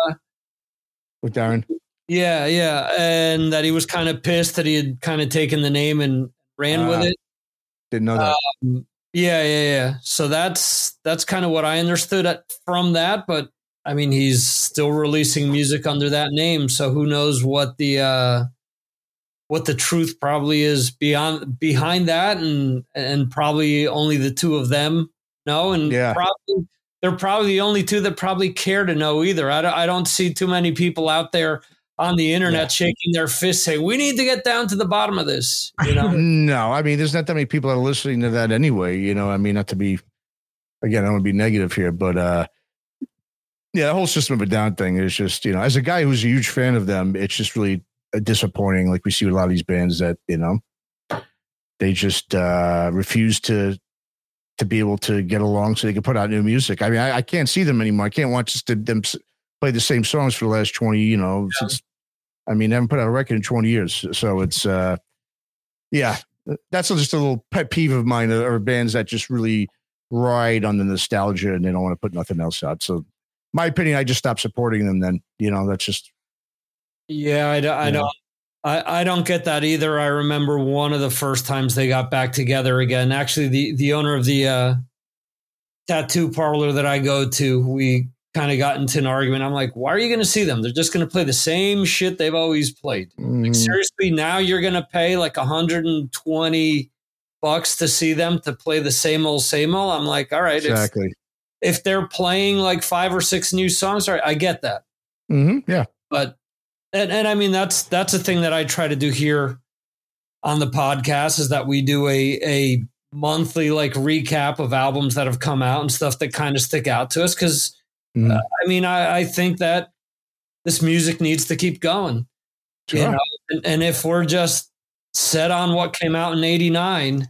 Darren. Yeah. And that he was kind of pissed that he had kind of taken the name and ran with it. Didn't know that. Yeah. So that's kind of what I understood from that. But he's still releasing music under that name. So who knows what the truth probably is behind that, and probably only the two of them know. And probably they're probably the only two that probably care to know either. I don't see too many people out there on the internet shaking their fists saying, we need to get down to the bottom of this. No, there's not that many people that are listening to that anyway. Not to be, again, I don't want to be negative here, but the whole System of a Down thing is just, as a guy who's a huge fan of them, it's just really disappointing. Like we see with a lot of these bands that, they just refuse to be able to get along so they can put out new music. I can't see them anymore. I can't watch them play the same songs for the last 20, since, they haven't put out a record in 20 years. So it's, that's just a little pet peeve of mine, or bands that just really ride on the nostalgia and they don't want to put nothing else out. So my opinion, I just stopped supporting them then, that's just. Yeah, I don't get that either. I remember one of the first times they got back together again. Actually, the owner of the tattoo parlor that I go to, we kind of got into an argument. I'm like, why are you going to see them? They're just going to play the same shit they've always played. Like, seriously, now you're going to pay like $120 to see them to play the same old, same old. I'm like, all right, exactly. If they're playing like 5 or 6 new songs, all right, I get that. Yeah. But that's the thing that I try to do here on the podcast, is that we do a monthly like recap of albums that have come out and stuff that kind of stick out to us. Cause I think that this music needs to keep going, sure. And if we're just set on what came out in '89,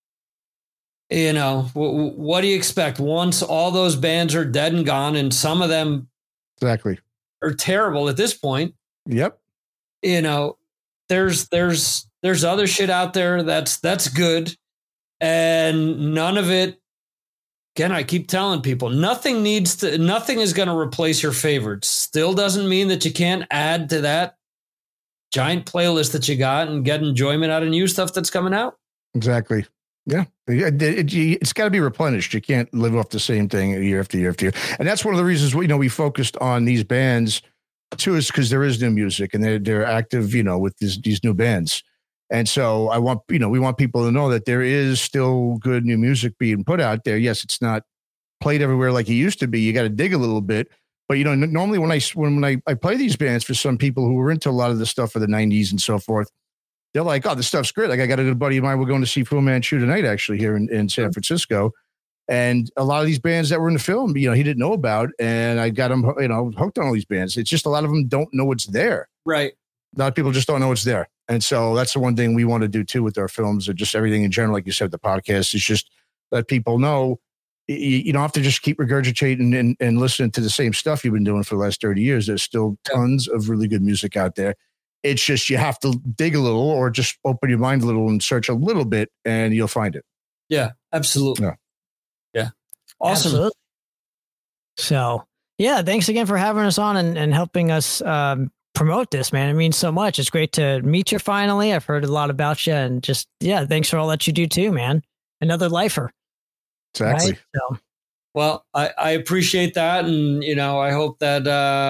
what do you expect once all those bands are dead and gone, and some of them exactly are terrible at this point? Yep. There's other shit out there that's good, and none of it. Again, I keep telling people, nothing is going to replace your favorites. Still doesn't mean that you can't add to that giant playlist that you got and get enjoyment out of new stuff that's coming out. Exactly. Yeah. It's got to be replenished. You can't live off the same thing year after year after year. And that's one of the reasons we focused on these bands too, is because there is new music and they're active, with these new bands. And so we want people to know that there is still good new music being put out there. Yes, it's not played everywhere like it used to be. You got to dig a little bit. But, normally when I play these bands for some people who were into a lot of the stuff of the 90s and so forth, they're like, oh, this stuff's great. Like I got a good buddy of mine. We're going to see Fu Manchu tonight, actually, here in San Francisco. And a lot of these bands that were in the film, he didn't know about. And I got him, hooked on all these bands. It's just a lot of them don't know it's there. Right. A lot of people just don't know it's there. And so that's the one thing we want to do too with our films, or just everything in general. Like you said, the podcast is just let people know you don't have to just keep regurgitating and listening to the same stuff you've been doing for the last 30 years. There's still tons of really good music out there. It's just you have to dig a little, or just open your mind a little and search a little bit, and you'll find it. Yeah, absolutely. Yeah. Awesome. Absolutely. So, yeah, thanks again for having us on and helping us promote this, man. It means so much. It's great to meet you finally. I've heard a lot about you, and just, thanks for all that you do too, man. Another lifer. Exactly. Right? So. Well, I appreciate that. And, I hope that,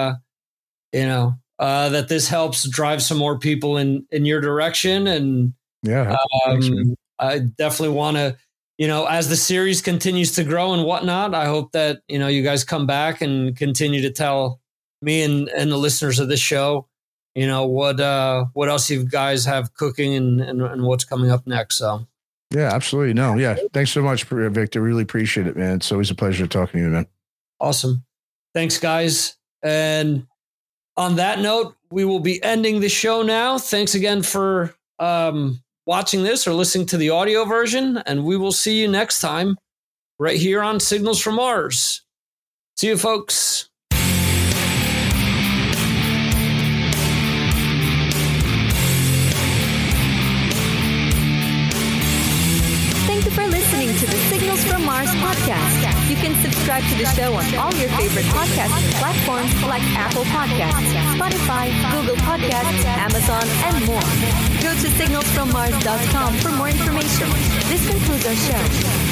that this helps drive some more people in your direction. And I definitely want to, as the series continues to grow and whatnot, I hope that, you guys come back and continue to tell me and the listeners of this show, what else you guys have cooking and what's coming up next. So. Yeah, absolutely. No. Yeah. Thanks so much, Victor. Really appreciate it, man. It's always a pleasure talking to you, man. Awesome. Thanks, guys. And on that note, we will be ending the show now. Thanks again for watching this or listening to the audio version. And we will see you next time right here on Signals from Mars. See you, folks. To the Signals from Mars podcast. You can subscribe to the show on all your favorite podcast platforms like Apple Podcasts, Spotify, Google Podcasts, Amazon, and more. Go to signalsfrommars.com for more information. This concludes our show.